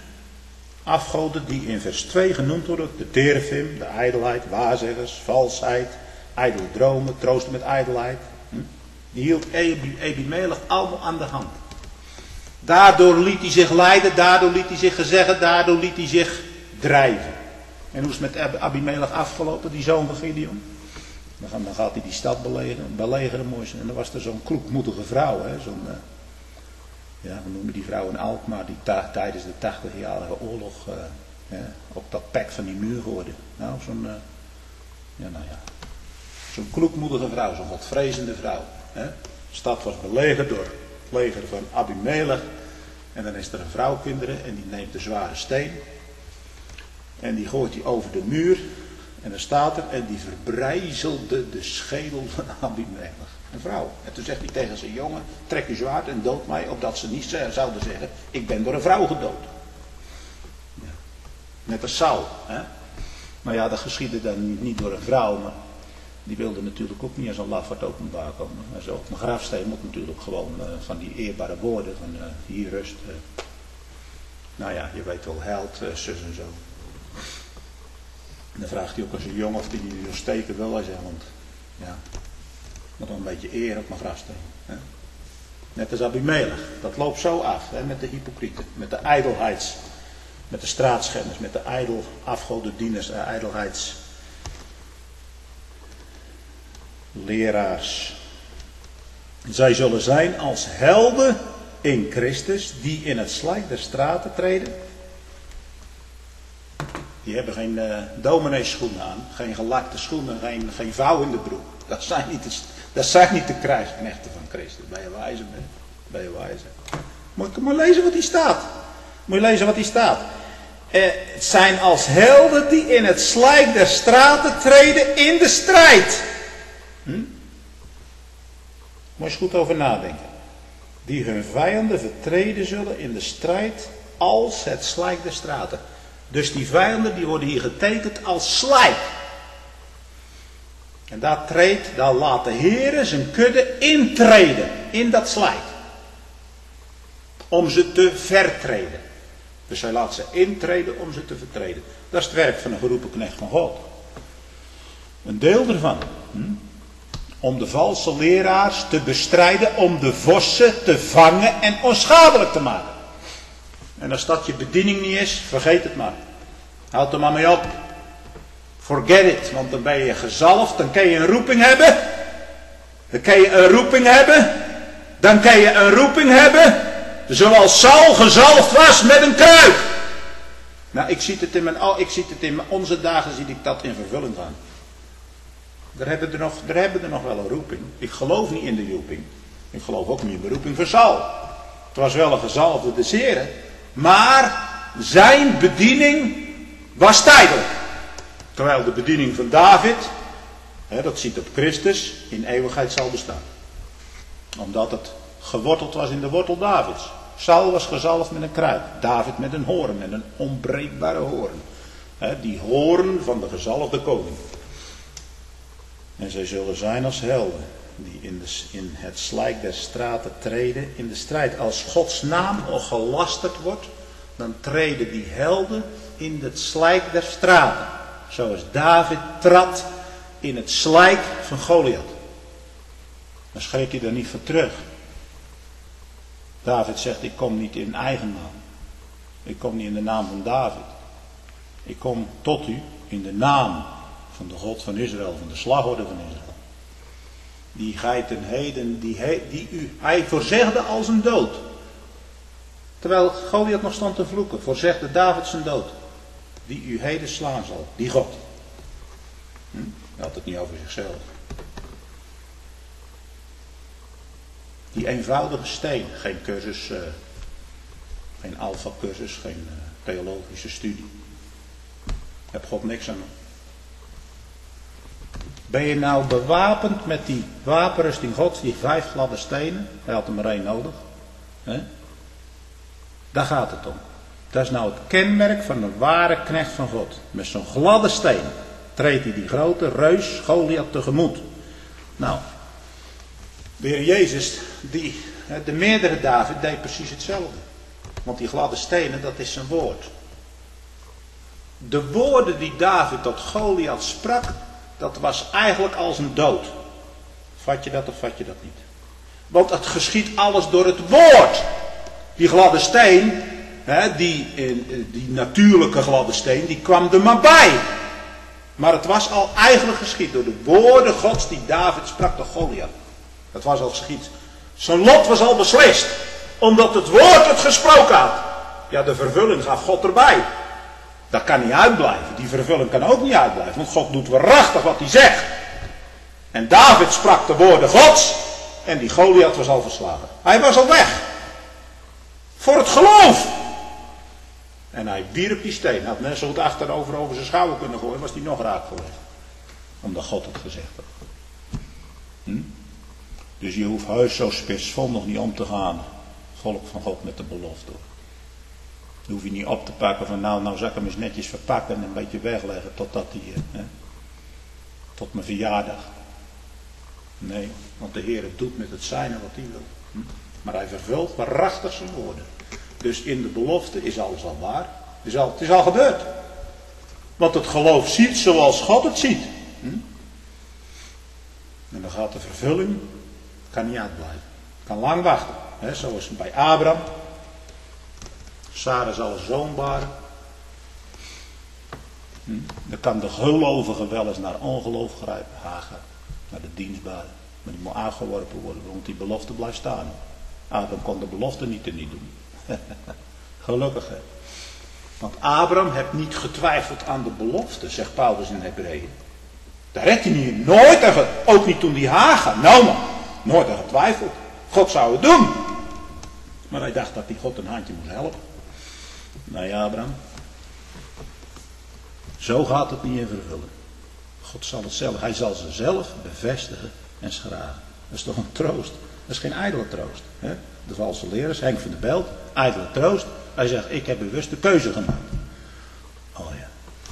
afgoden die in vers twee genoemd worden. De terafim, de ijdelheid, waarzeggers, valsheid, ijdele dromen, troosten met ijdelheid. Hm? Die hield Abimelech allemaal aan de hand. Daardoor liet hij zich leiden, daardoor liet hij zich gezeggen, daardoor liet hij zich drijven. En hoe is het met Abimelech afgelopen, die zoon van Gideon? Dan gaat hij die stad belegeren, belegeren moest. En dan was er zo'n kloekmoedige vrouw, hè? Zo'n, uh, ja, we noemen die vrouw in Alkmaar, die ta- tijdens de tachtigjarige oorlog uh, ja, op dat pek van die muur hoorde. Nou, zo'n, uh, ja, nou ja, zo'n kloekmoedige vrouw, zo'n godvrezende vrouw. Hè? De stad was belegerd door het leger van Abimelech. En dan is er een vrouw, kinderen, en die neemt een zware steen. En die gooit hij over de muur. En dan staat er, en die verbrijzelde de schedel van Abimelech. Een vrouw. En toen zegt hij tegen zijn jongen, trek je zwaard en dood mij, opdat ze niet zouden zeggen, ik ben door een vrouw gedood. Ja. Net als Saul. Hè? Maar ja, dat geschiedde dan niet door een vrouw, maar die wilde natuurlijk ook niet als een lafaard openbaar komen. En zo op een grafsteen moet natuurlijk gewoon uh, van die eerbare woorden, van uh, hier rust. Uh, nou ja, je weet wel, held, uh, zus en zo. dan vraagt hij ook als een jongen of die die wil steken wil. Hij zegt, want ja, moet wel een beetje eer op mijn grafsteen. Hè? Net als Abimelech. Dat loopt zo af, hè, met de hypocrieten, met de ijdelheids, met de straatschenders, met de ijdel afgodendieners, uh, ijdelheids leraars. Zij zullen zijn als helden in Christus, die in het slijk der straten treden. Die hebben geen uh, domineesschoenen aan, geen gelakte schoenen, geen, geen vouw in de broek. Dat zijn niet de, dat zijn niet de krijgsknechten van Christus. Ben je wijze, ben, ben je wijze. Moet je maar lezen wat hier staat. Moet je lezen wat hier staat. Uh, het zijn als helden die in het slijk der straten treden in de strijd. Hm? Moet je eens goed over nadenken. Die hun vijanden vertreden zullen in de strijd als het slijk der straten. Dus die vijanden die worden hier getekend als slijk. En daar treedt, daar laat de Heer zijn kudde intreden in dat slijk. Om ze te vertreden. Dus hij laat ze intreden om ze te vertreden. Dat is het werk van een geroepen knecht van God. Een deel ervan. Hm? Om de valse leraars te bestrijden, om de vossen te vangen en onschadelijk te maken. En als dat je bediening niet is, vergeet het maar. Houd er maar mee op. Forget it, want dan ben je gezalfd, dan kan je een roeping hebben. Dan kan je een roeping hebben. Dan kan je een roeping hebben. Zoals Saul gezalfd was met een kruik. Nou, ik zie het in, mijn, ik zie het in mijn, onze dagen zie ik dat in vervulling gaan. Er hebben er, nog, er hebben er nog wel een roeping. Ik geloof niet in de roeping. Ik geloof ook niet in de roeping van Saul. Het was wel een gezalfde des Heren. Maar zijn bediening was tijdelijk. Terwijl de bediening van David, hè, dat ziet op Christus, in eeuwigheid zal bestaan. Omdat het geworteld was in de wortel Davids. Saul was gezalfd met een kruik. David met een hoorn, met een onbreekbare hoorn. Hè, die hoorn van de gezalfde koning. En zij zullen zijn als helden, die in, de, in het slijk der straten treden in de strijd. Als Gods naam al gelasterd wordt, dan treden die helden in het slijk der straten. Zoals David trad in het slijk van Goliath. Dan schrik je er niet voor terug. David zegt, ik kom niet in eigen naam. Ik kom niet in de naam van David. Ik kom tot u in de naam van de God van Israël, van de slagorde van Israël. Die gij ten heden, die, he, die u, hij voorzegde als een dood. Terwijl Goliath nog stond te vloeken, voorzegde David zijn dood. Die u heden slaan zal, die God. Hm? Hij had het niet over zichzelf. Die eenvoudige steen, geen cursus, uh, geen alfa cursus, geen uh, theologische studie. Heb God niks aan. Ben je nou bewapend met die wapenrusting Gods, die vijf gladde stenen? Hij had er maar één nodig. Hè? Daar gaat het om. Dat is nou het kenmerk van een ware knecht van God. Met zo'n gladde steen treedt hij die grote reus Goliath tegemoet. Nou, de Heer Jezus, die, de meerdere David, deed precies hetzelfde. Want die gladde stenen, dat is zijn woord. De woorden die David tot Goliath sprak, dat was eigenlijk als een dood. Vat je dat of vat je dat niet? Want het geschiet alles door het woord. Die gladde steen, hè, die, die natuurlijke gladde steen, die kwam er maar bij. Maar het was al eigenlijk geschied door de woorden Gods die David sprak tot Goliath. Dat was al geschied. Zijn lot was al beslist. Omdat het woord het gesproken had. Ja, de vervulling gaf God erbij. Dat kan niet uitblijven. Die vervulling kan ook niet uitblijven. Want God doet waarachtig wat hij zegt. En David sprak de woorden Gods. En die Goliath was al verslagen. Hij was al weg. Voor het geloof. En hij wierp die steen. Hij had net zo goed achterover over zijn schouder kunnen gooien. Was die nog raak geweest. Omdat God het gezegd had. Hm? Dus je hoeft heus zo spitsvondig niet om te gaan. Volk van God met de belofte. Dan hoef je niet op te pakken van nou, nou zal ik hem eens netjes verpakken en een beetje wegleggen totdat hij, hè, tot mijn verjaardag. Nee, want de Heer doet met het zijne wat hij wil. Hm? Maar hij vervult waarachtig zijn woorden. Dus in de belofte is alles al waar. Het is al, het is al gebeurd. Want het geloof ziet zoals God het ziet. Hm? En dan gaat de vervulling, kan niet uitblijven. Kan lang wachten. Hè? Zoals bij Abraham. Sarah zal een zoon baren. Hm? Dan kan de gelovige wel eens naar ongeloof grijpen. Hagar, naar de dienstbare. Maar die moet aangeworpen worden, want die belofte blijft staan. Abraham kon de belofte niet te niet doen. Gelukkig hè. Want Abraham heeft niet getwijfeld aan de belofte, zegt Paulus in Hebreeën. Daar heeft hij niet, nooit aan, ook niet toen die Hagar. Nou man, nooit aan getwijfeld. God zou het doen. Maar hij dacht dat hij God een handje moest helpen. Nee Abraham. Zo gaat het niet in vervullen. God zal het zelf, hij zal ze zelf bevestigen en schragen. Dat is toch een troost. Dat is geen ijdele troost. Hè? De valse leraars, Henk van de Belt, ijdele troost. Hij zegt, ik heb bewust de keuze gemaakt. Oh ja.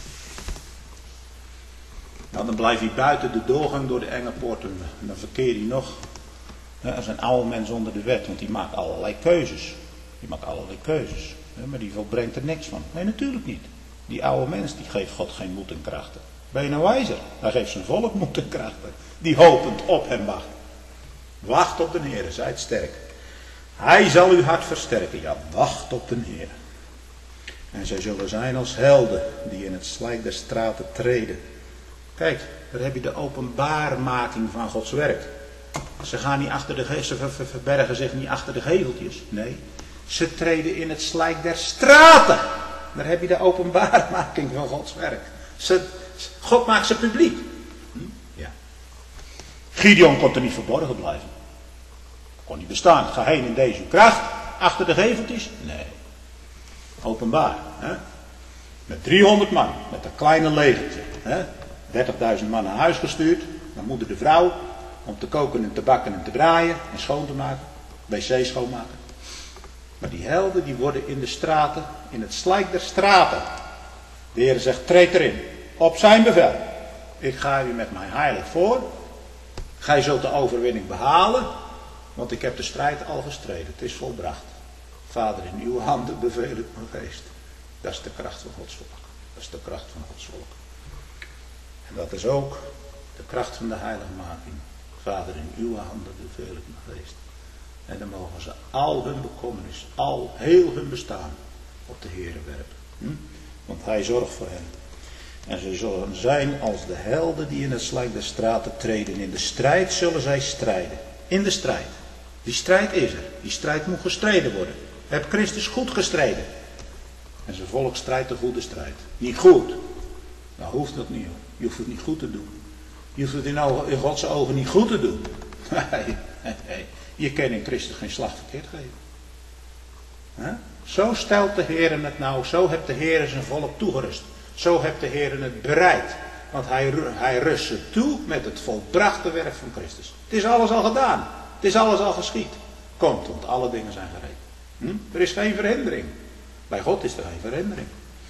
Nou, dan blijf hij buiten de doorgang door de enge poorten. En dan verkeert hij nog hè, als een oude mens onder de wet. Want die maakt allerlei keuzes. Die maakt allerlei keuzes. Hè, maar die volbrengt er niks van. Nee, natuurlijk niet. Die oude mens, die geeft God geen moed en krachten. Ben je nou wijzer? Hij geeft zijn volk moed en krachten. Die hopend op hem wacht. Wacht op de Heer, zijt sterk. Hij zal uw hart versterken. Ja, wacht op de Heer. En zij zullen zijn als helden die in het slijk der straten treden. Kijk, daar heb je de openbaarmaking van Gods werk. Ze gaan niet achter de, ze verbergen zich niet achter de geveltjes. Nee, ze treden in het slijk der straten. Daar heb je de openbaarmaking van Gods werk. Ze, God maakt ze publiek. Hm? Ja. Gideon kon er niet verborgen blijven. Kon niet bestaan. Ga heen in deze kracht. Achter de geveltjes? Nee. Openbaar. Hè? Met driehonderd man. Met een kleine legertje. Hè? dertigduizend man naar huis gestuurd. Dan moeder de vrouw. Om te koken en te bakken en te draaien. En schoon te maken. Wc schoonmaken. Maar die helden die worden in de straten. In het slijk der straten. De Heer zegt, treed erin. Op zijn bevel. Ik ga u met mijn heilig voor. Gij zult de overwinning behalen. Want ik heb de strijd al gestreden. Het is volbracht. Vader, in uw handen beveel ik mijn geest. Dat is de kracht van Gods volk. Dat is de kracht van Gods volk. En dat is ook de kracht van de heiligmaking. Vader, in uw handen beveel ik mijn geest. En dan mogen ze al hun bekommernis, al heel hun bestaan op de Heere werpen. Hm? Want hij zorgt voor hen. En ze zullen zijn als de helden die in het slijk der straten treden. In de strijd zullen zij strijden. In de strijd. Die strijd is er. Die strijd moet gestreden worden. Heb Christus goed gestreden. En zijn volk strijdt de goede strijd. Niet goed. Nou hoeft dat niet. Je hoeft het niet goed te doen. Je hoeft het in, ogen, in Gods ogen niet goed te doen. Nee, nee, nee. Je kan in Christus geen slag verkeerd geven. He? Zo stelt de Heer het nou. Zo heeft de Heer zijn volk toegerust. Zo heeft de Heer het bereid. Want hij, hij rust ze toe met het volbrachte werk van Christus. Het is alles al gedaan. Het is alles al geschied. Komt, want alle dingen zijn gereed. Hm? Er is geen verhindering. Bij God is er geen verhindering.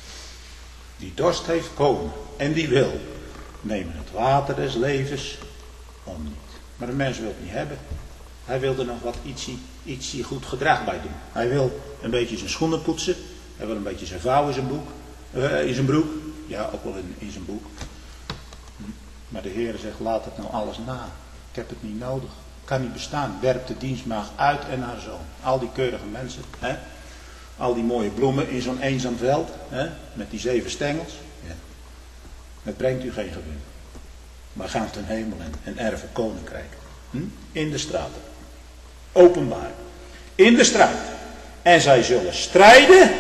Die dorst heeft komen en die wil nemen het water des levens om niet. Maar de mens wil het niet hebben. Hij wil er nog wat ietsie, ietsie goed gedrag bij doen. Hij wil een beetje zijn schoenen poetsen. Hij wil een beetje zijn vouw in zijn, boek, uh, in zijn broek. Ja, ook wel in, in zijn boek. Hm. Maar de Heer zegt, laat het nou alles na. Ik heb het niet nodig. Kan niet bestaan. Werp de dienstmaagd uit en haar zoon. Al die keurige mensen. Hè? Al die mooie bloemen in zo'n eenzaam veld. Hè? Met die zeven stengels. Ja. Het brengt u geen gewin. Maar gaat ten hemel en, en erven koninkrijk. Hm? In de straten. Openbaar. In de strijd. En zij zullen strijden.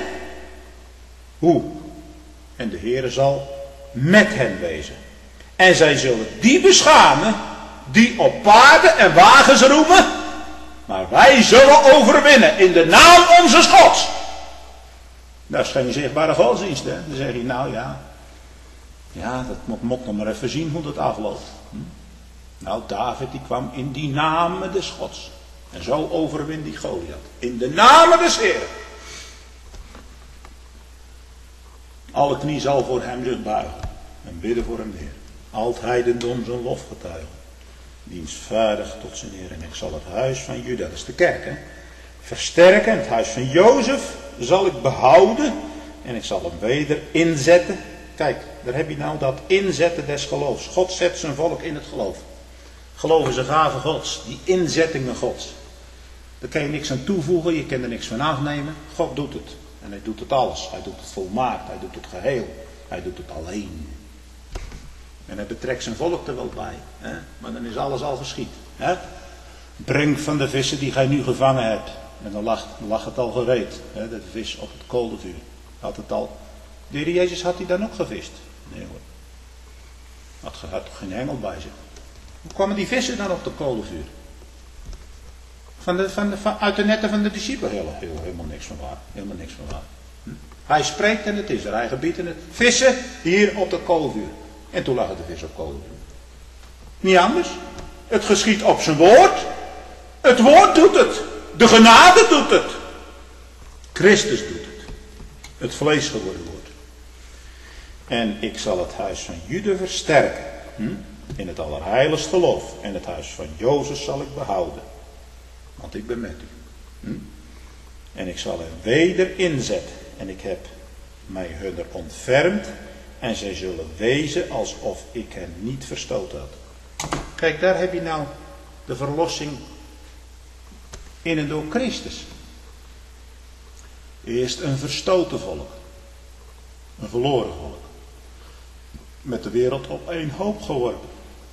Hoe? En de Heere zal met hen wezen. En zij zullen die beschamen die op paarden en wagens roemen. Maar wij zullen overwinnen in de naam onze Gods. Dat is geen zichtbare godsdienst. Hè? Dan zeg je nou ja. Ja, dat moet, moet nog maar even zien hoe dat afloopt. Hm? Nou, David die kwam in die namen des Gods. En zo overwint die Goliath. In de namen des Heeren. Alle knie zal voor hem zich buigen. En bidden voor hem Heer. Alt heidendom zijn lof getuigen. Dienstvaardig tot zijn Heer. En ik zal het huis van Juda, dat is de kerk, hè, versterken. Het huis van Jozef zal ik behouden. En ik zal hem weder inzetten. Kijk, daar heb je nou dat inzetten des geloofs. God zet zijn volk in het geloof. Geloof is een gave Gods, die inzettingen Gods. Daar kan je niks aan toevoegen, je kan er niks van afnemen. God doet het. En hij doet het alles. Hij doet het volmaakt, hij doet het geheel. Hij doet het alleen. En hij betrekt zijn volk er wel bij. Hè? Maar dan is alles al geschied. Hè? Breng van de vissen die gij nu gevangen hebt. En dan lag, dan lag het al gereed. Hè? De vis op het kolenvuur. Had het al. De Heer Jezus had hij dan ook gevist? Nee hoor. Had, had geen engel bij zich. Hoe kwamen die vissen dan op het kolenvuur? Van de, van de, van, uit de netten van de discipelen. Heel, heel, helemaal niks van waar. Helemaal niks van waar. Hm? Hij spreekt en het is er. Hij gebiedt en het. Vissen hier op het kolenvuur. En toen lagen de vis op kolenvuur. Niet anders. Het geschiet op zijn woord. Het woord doet het. De genade doet het. Christus doet het. Het vlees geworden woord. En ik zal het huis van Juda versterken. Hm? In het allerheiligst geloof. En het huis van Jozef zal ik behouden. Want ik ben met u. Hm? En ik zal hen weder inzetten. En ik heb mij hunner ontfermd. En zij zullen wezen alsof ik hen niet verstoten had. Kijk, daar heb je nou de verlossing in en door Christus. Eerst een verstoten volk. Een verloren volk. Met de wereld op één hoop geworpen.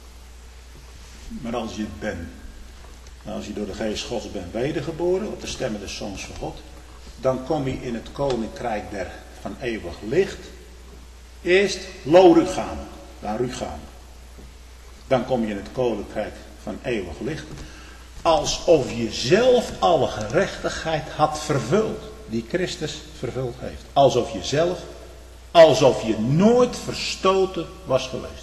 Maar als je het bent, als je door de geest Gods bent wedergeboren, op de stemmen des Zoons van God, dan kom je in het koninkrijk der van eeuwig licht. Eerst Lo-Rugame, daar Rugame. Dan kom je in het koninkrijk van eeuwig licht. Alsof je zelf alle gerechtigheid had vervuld, die Christus vervuld heeft. Alsof je zelf, alsof je nooit verstoten was geweest.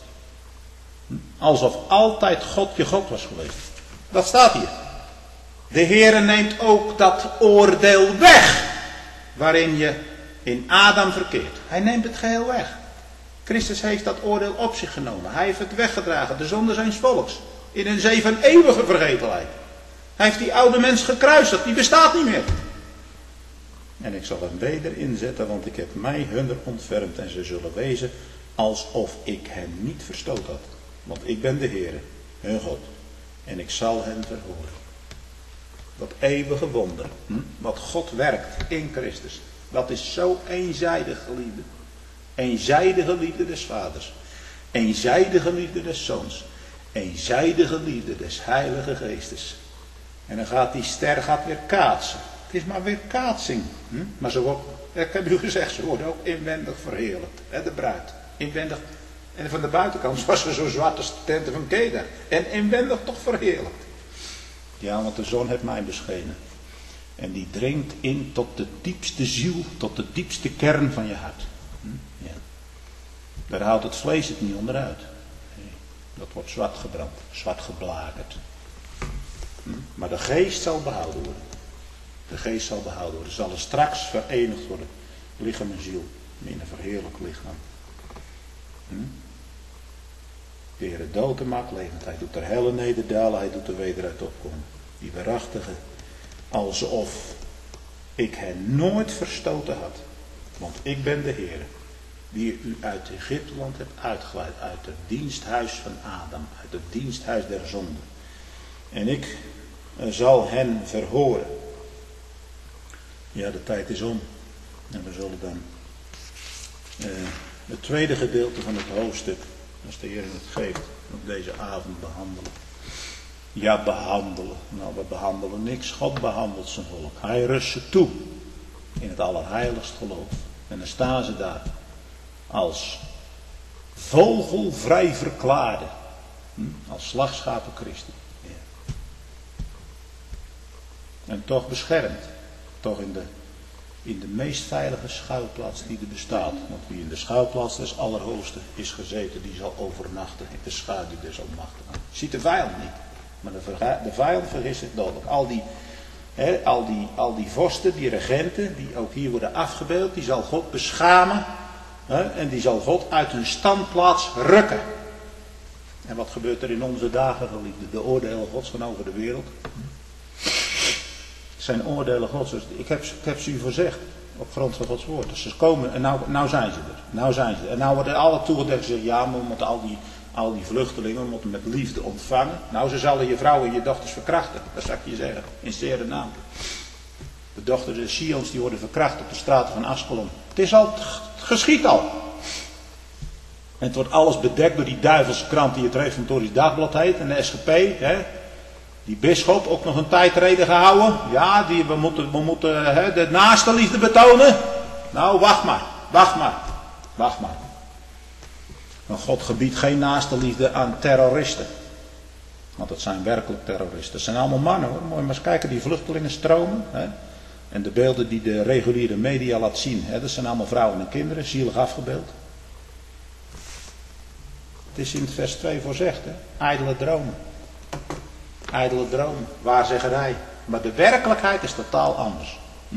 Alsof altijd God je God was geweest. Dat staat hier. De Heere neemt ook dat oordeel weg, waarin je in Adam verkeert. Hij neemt het geheel weg. Christus heeft dat oordeel op zich genomen. Hij heeft het weggedragen, de zonde zijns volks. In een zee van eeuwige vergetelheid. Hij heeft die oude mens gekruisigd, die bestaat niet meer. En ik zal hem weder inzetten, want ik heb mij hunner ontfermd en ze zullen wezen alsof ik hen niet verstoot had. Want ik ben de Heere, hun God. En ik zal hen verhoren. Dat eeuwige wonder, hm? Wat God werkt in Christus. Dat is zo eenzijdig, geliefde. Eenzijdige liefde des vaders. Eenzijdige liefde des zoons. Eenzijdige liefde des heilige geestes. En dan gaat die ster gaat weer kaatsen. Het is maar weer kaatsing. Hm? Maar ze wordt, ik heb u gezegd, ze worden ook inwendig verheerlijkt. Hè, de bruid. Inwendig. En van de buitenkant was ze zo zwart als de tenten van Kedar. En inwendig toch verheerlijkt. Ja, want de zon heeft mij beschenen. En die dringt in tot de diepste ziel, tot de diepste kern van je hart. Hm? Ja. Daar houdt het vlees het niet onderuit. Nee, dat wordt zwart gebrand, zwart geblakerd. Hm? Maar de geest zal behouden worden. De geest zal behouden worden. Zal er straks verenigd worden. Lichaam en ziel. In een verheerlijk lichaam. Hm? De Heere dood en maakt levend. Hij doet er helle nederdalen. Hij doet er weder uit opkomen. Die waarachtige. Alsof ik hen nooit verstoten had. Want ik ben de Heere. Die u uit Egypteland hebt uitgeleid. Uit het diensthuis van Adam. Uit het diensthuis der zonde. En ik zal hen verhoren. Ja, de tijd is om. En we zullen dan uh, het tweede gedeelte van het hoofdstuk, als de Heer het geeft, op deze avond behandelen. Ja, behandelen. Nou, we behandelen niks. God behandelt zijn volk. Hij rust ze toe in het allerheiligst geloof. En dan staan ze daar als vogelvrij verklaarde. Hm? Als slagschapen Christi. Ja. En toch beschermd. Toch in de, in de meest veilige schuilplaats die er bestaat. Want wie in de schuilplaats des Allerhoogste is gezeten, die zal overnachten in de schaduw des Almachtigen. Ziet de vijand niet. Maar de, de vijand vergist zich dodelijk. Al die, he, al, die, al die vorsten, die regenten, die ook hier worden afgebeeld, die zal God beschamen. He, en die zal God uit hun standplaats rukken. En wat gebeurt er in onze dagen, geliefde? De oordelen Gods gaan over de wereld. Zijn oordelen Gods. Ik heb, ik heb ze u voorzegd. op grond van Gods woord. Dus ze komen en nou, nou zijn ze er. Nou zijn ze er. En nou worden alle toegedekt gezegd, ja, maar we moeten al die, al die vluchtelingen we moeten met liefde ontvangen. Nou, ze zullen je vrouwen en je dochters verkrachten. Dat zou ik je zeggen. In zere naam. De dochters de Sions die worden verkracht op de straten van Askelon. Het is al, het geschiet al. En het wordt alles bedekt door die duivelse krant die het Reformatorisch Dagblad heet. En de S G P, hè. Die bisschop, ook nog een tijdreden gehouden. Ja, die, we moeten, we moeten hè, de naaste liefde betonen. Nou, wacht maar. Wacht maar. Wacht maar. Want God gebiedt geen naaste liefde aan terroristen. Want dat zijn werkelijk terroristen. Dat zijn allemaal mannen hoor. Moet je maar eens kijken, die vluchtelingen stromen. Hè. En de beelden die de reguliere media laat zien. Hè, dat zijn allemaal vrouwen en kinderen, zielig afgebeeld. Het is in het vers twee voorzegd. Hè. Ijdele dromen. Ijdele dromen. Waarzeggerij. Maar de werkelijkheid is totaal anders. Hm?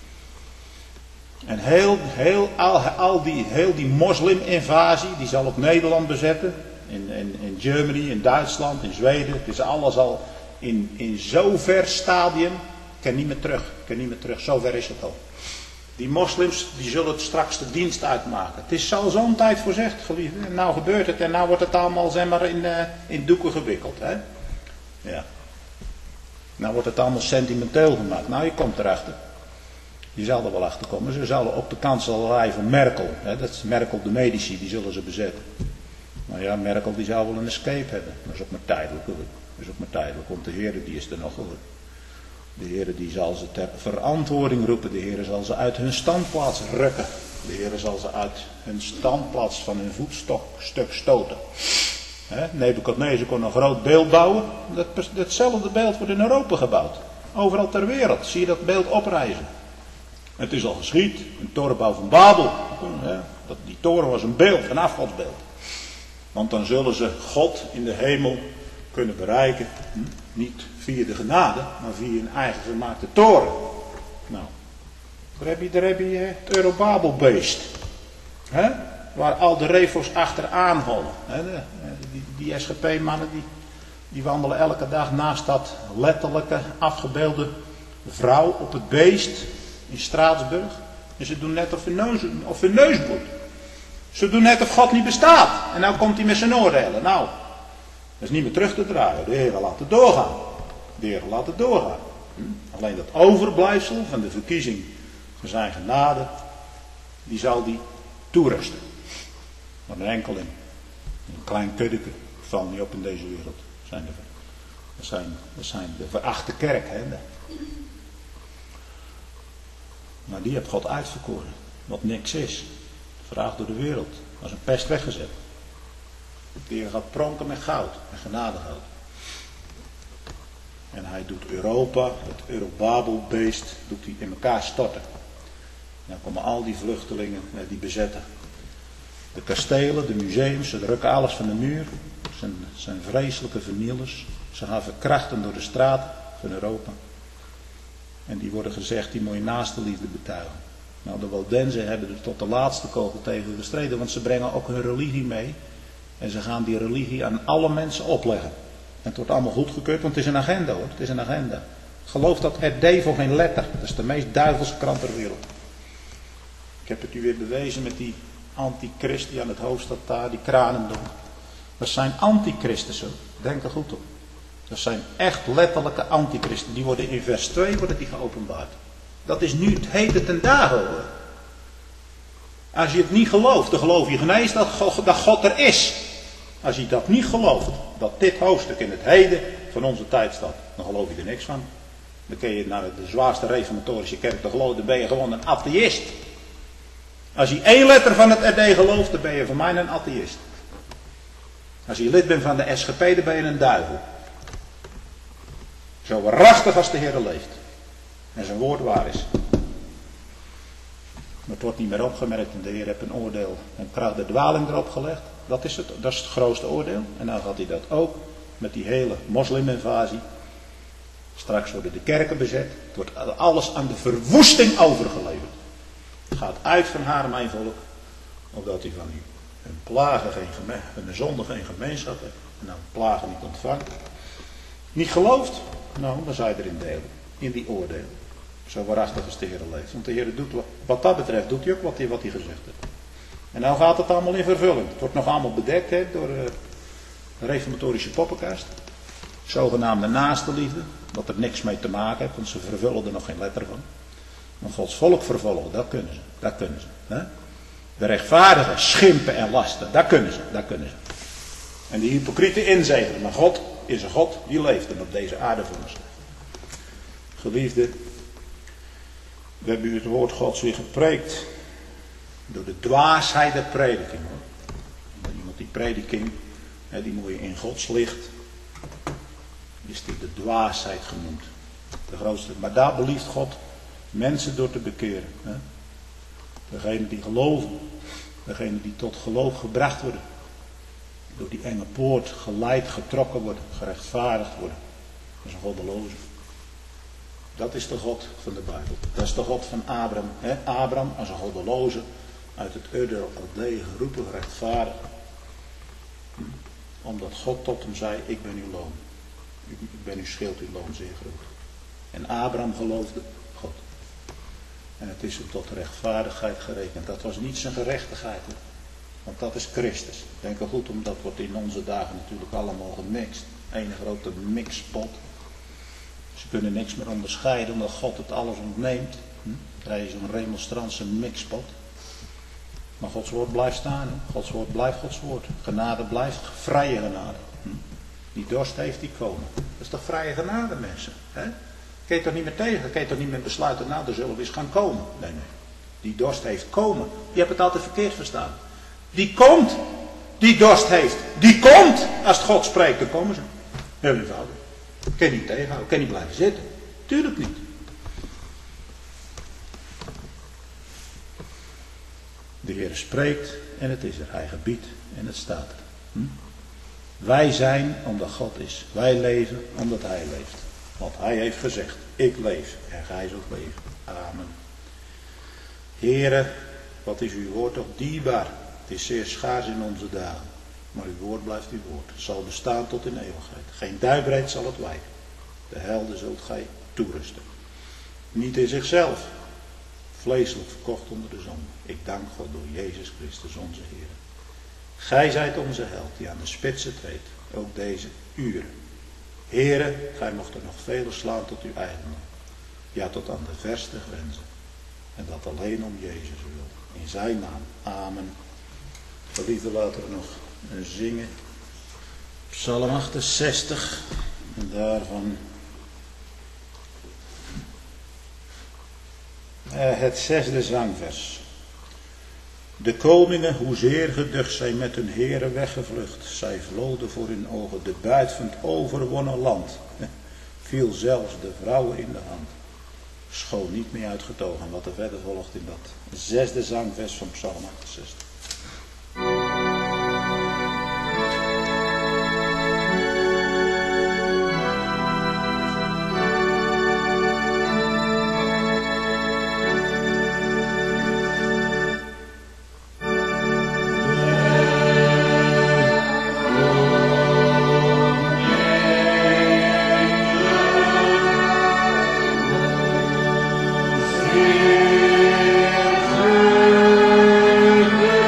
En heel, heel, al, al die, heel die mosliminvasie, die zal op Nederland bezetten. In, in, in Germany, in Duitsland, in Zweden. Het is alles al in, in zover stadium. Ik kan niet meer terug. Ik kan niet meer terug. Zover is het al. Die moslims, die zullen het straks de dienst uitmaken. Het is al zo'n tijd voorzegd, geliefde. En nou gebeurt het. En nou wordt het allemaal, zeg maar, in, uh, in doeken gewikkeld. Hè? Ja. Nou wordt het allemaal sentimenteel gemaakt. Nou, je komt erachter. Je zal er wel achter komen. Ze zullen op de kanselarij van Merkel. Hè, dat is Merkel de medici, die zullen ze bezetten. Maar ja, Merkel die zou wel een escape hebben. Dat is ook maar tijdelijk hoor. Dat is ook maar tijdelijk. Want de Heer die is er nog hoor. De Heer die zal ze ter verantwoording roepen. De Heer zal ze uit hun standplaats rukken. De Heer zal ze uit hun standplaats van hun voetstuk stoten. He, Nebuchadnezzar kon een groot beeld bouwen. Dat, datzelfde beeld wordt in Europa gebouwd. Overal ter wereld zie je dat beeld oprijzen. Het is al geschied. Een torenbouw van Babel. He, dat, die toren was een beeld, een afgodsbeeld. Want dan zullen ze God in de hemel kunnen bereiken. Hm? Niet via de genade, maar via een eigen gemaakte toren. Nou, daar heb je, daar heb je het Eurobabelbeest. Hè? Waar al de refo's achteraan hollen. Hè? De, die die S G P-mannen die, die wandelen elke dag naast dat letterlijke afgebeelde vrouw op het beest in Straatsburg. En ze doen net of hun neus, of hun neus bloedt. Ze doen net of God niet bestaat. En nou komt hij met zijn oordelen. Nou, dat is niet meer terug te draaien. De Heer laat het doorgaan. De Heer laat het doorgaan. Hm? Alleen dat overblijfsel van de verkiezing van zijn genade, die zal die toerusten. Maar een enkeling, een klein kuddeke, valt niet op in deze wereld. Dat zijn de, dat zijn, dat zijn de verachte kerk. Hè? Maar die heeft God uitverkoren. Wat niks is. Vraag door de wereld. Als een pest weggezet. De Heer gaat pronken met goud. Met genadegoud. En hij doet Europa, het Eurobabelbeest, doet hij in elkaar storten. En dan komen al die vluchtelingen, die bezetten. De kastelen, de museums, ze drukken alles van de muur. Het zijn, zijn vreselijke vernielers. Ze gaan verkrachten door de straat van Europa. En die worden gezegd, die moet je naaste liefde betuigen. Nou, de Waldenzen hebben er tot de laatste kogel tegen gestreden, want ze brengen ook hun religie mee. En ze gaan die religie aan alle mensen opleggen. En het wordt allemaal goedgekeurd, want het is een agenda hoor. Het is een agenda. Geloof dat R D voor geen letter. Dat is de meest duivelse krant ter wereld. Ik heb het u weer bewezen met die antichrist die aan het hoofd staat daar, die Kranendonk. Dat zijn antichristussen. Denk er goed op. Dat zijn echt letterlijke antichristen. Die worden in vers twee worden die geopenbaard. Dat is nu het heden ten dagen hoor. Als je het niet gelooft, dan geloof je geen eens dat God, dat God er is. Als je dat niet gelooft, dat dit hoofdstuk in het heden van onze tijd staat, dan geloof je er niks van. Dan kun je naar de zwaarste reformatorische kerk te geloven, dan ben je gewoon een atheïst. Als je één letter van het R D gelooft, dan ben je voor mij een atheïst. Als je lid bent van de S G P, dan ben je een duivel. Zo waarachtig als de Heer leeft. En zijn woord waar is. Maar het wordt niet meer opgemerkt en de Heer heeft een oordeel en kracht de dwaling erop gelegd. Dat is het, dat is het grootste oordeel. En dan gaat hij dat ook met die hele mosliminvasie. Straks worden de kerken bezet. Het wordt alles aan de verwoesting overgeleverd. Het gaat uit van haar, mijn volk. Opdat hij van u hun plagen geen geme- hun zonde geen gemeenschap heeft. En dan plagen niet ontvangt. Niet gelooft? Nou, dan zou je erin delen. In die oordeel. Zo waarachtig als de Heer leeft. Want de Heer doet, wat dat betreft, doet hij ook wat hij, wat hij gezegd heeft. En nou gaat het allemaal in vervulling. Het wordt nog allemaal bedekt hè, door de reformatorische poppenkast. Zogenaamde naaste liefde. Wat er niks mee te maken heeft, want ze vervullen er nog geen letter van. Maar Gods volk vervolgen, dat kunnen ze. Dat kunnen ze. Hè? De rechtvaardigen schimpen en lasten, dat kunnen ze. Dat kunnen ze. En die hypocrieten inzegenen. Maar God is een God die leeft en op deze aarde voor ons. Geliefde, we hebben u het woord Gods weer gepreekt. Door de dwaasheid der prediking. Hoor. Iemand die prediking, hè, die moet je in Gods licht. Is dit de dwaasheid genoemd. De grootste. Maar daar belieft God mensen door te bekeren. Hè. Degenen die geloven. Degenen die tot geloof gebracht worden. Door die enge poort geleid, getrokken worden. Gerechtvaardigd worden. Dat is een goddeloze. Dat is de God van de Bijbel. Dat is de God van Abraham. Hè? Abraham als een goddeloze. Uit het Ur der Chaldeeën geroepen, rechtvaardig. Omdat God tot hem zei, ik ben uw loon. Ik ben uw schild, uw loon zeer groot. En Abraham geloofde God. En het is hem tot rechtvaardigheid gerekend. Dat was niet zijn gerechtigheid. Hè? Want dat is Christus. Denk er goed om, dat wordt in onze dagen natuurlijk allemaal gemixt. Eén grote mixpot. Ze kunnen niks meer onderscheiden omdat God het alles ontneemt. Hm? Krijg je zo'n remonstrantse mixpot. Maar Gods woord blijft staan. Hè? Gods woord blijft Gods woord. Genade blijft vrije genade. Hm? Die dorst heeft, die komen. Dat is toch vrije genade, mensen? Hè? Kun je toch niet meer tegen? Kun je toch niet meer besluiten, nou, dan zullen we eens gaan komen. Nee, nee. Die dorst heeft komen. Je hebt het altijd verkeerd verstaan. Die komt. Die dorst heeft. Die komt. Als het God spreekt, dan komen ze. Heel eenvoudig. Kun je niet tegenhouden. Kun je niet blijven zitten. Tuurlijk niet. De Heer spreekt en het is er. Hij gebiedt en het staat er. Hm? Wij zijn omdat God is. Wij leven omdat Hij leeft. Want Hij heeft gezegd, ik leef en gij zult leven. Amen. Heere, wat is uw woord toch dierbaar. Het is zeer schaars in onze dagen. Maar uw woord blijft uw woord. Het zal bestaan tot in eeuwigheid. Geen duimbreed zal het wijken. De helden zult gij toerusten. Niet in zichzelf. Vleeselijk verkocht onder de zon. Ik dank God door Jezus Christus onze Heer. Gij zijt onze held die aan de spitsen treedt. Ook deze uren. Heere, gij mocht er nog vele slaan tot uw eigendom. Ja, tot aan de verste grenzen. En dat alleen om Jezus wil. In zijn naam. Amen. Geliefde, laten we nog zingen. Psalm achtenzestig. En daarvan uh, het zesde zangvers. De koningen, hoezeer geducht zij met hun heren weggevlucht. Zij vloden voor hun ogen de buit van het overwonnen land. Viel zelfs de vrouwen in de hand. Schoon niet meer uitgetogen. Wat er verder volgt in dat zesde zangvers van Psalm achtenzestig. Heer,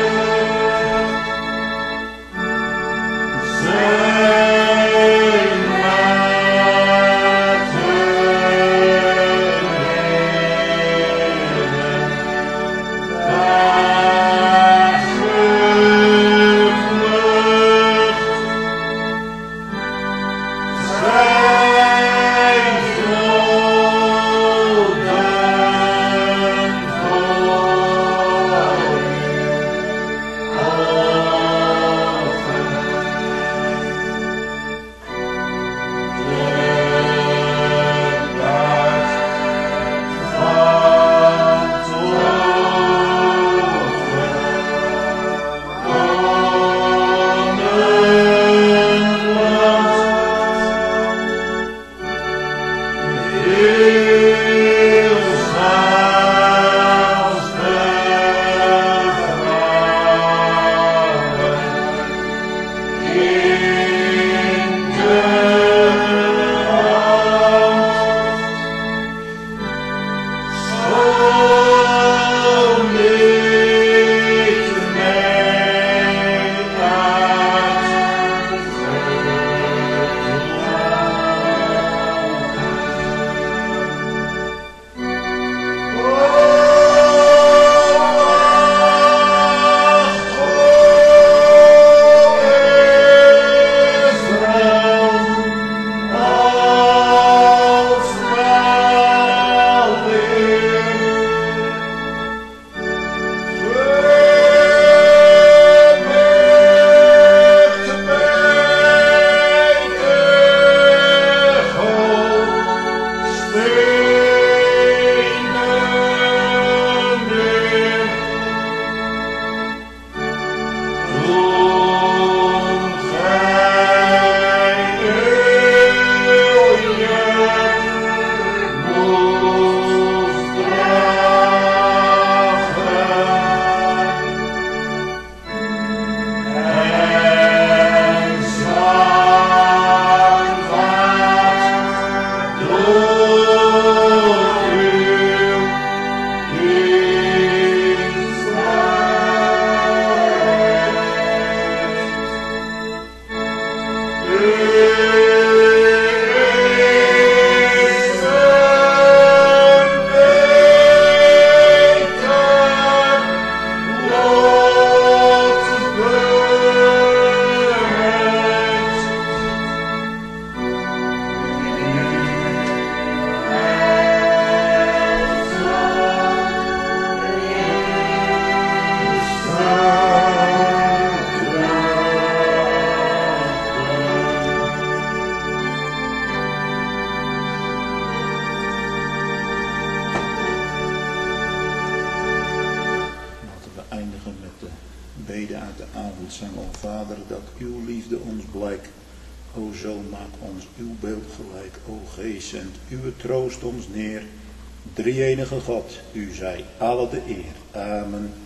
Troost ons neer, drie-enige God, u zij alle de eer. Amen.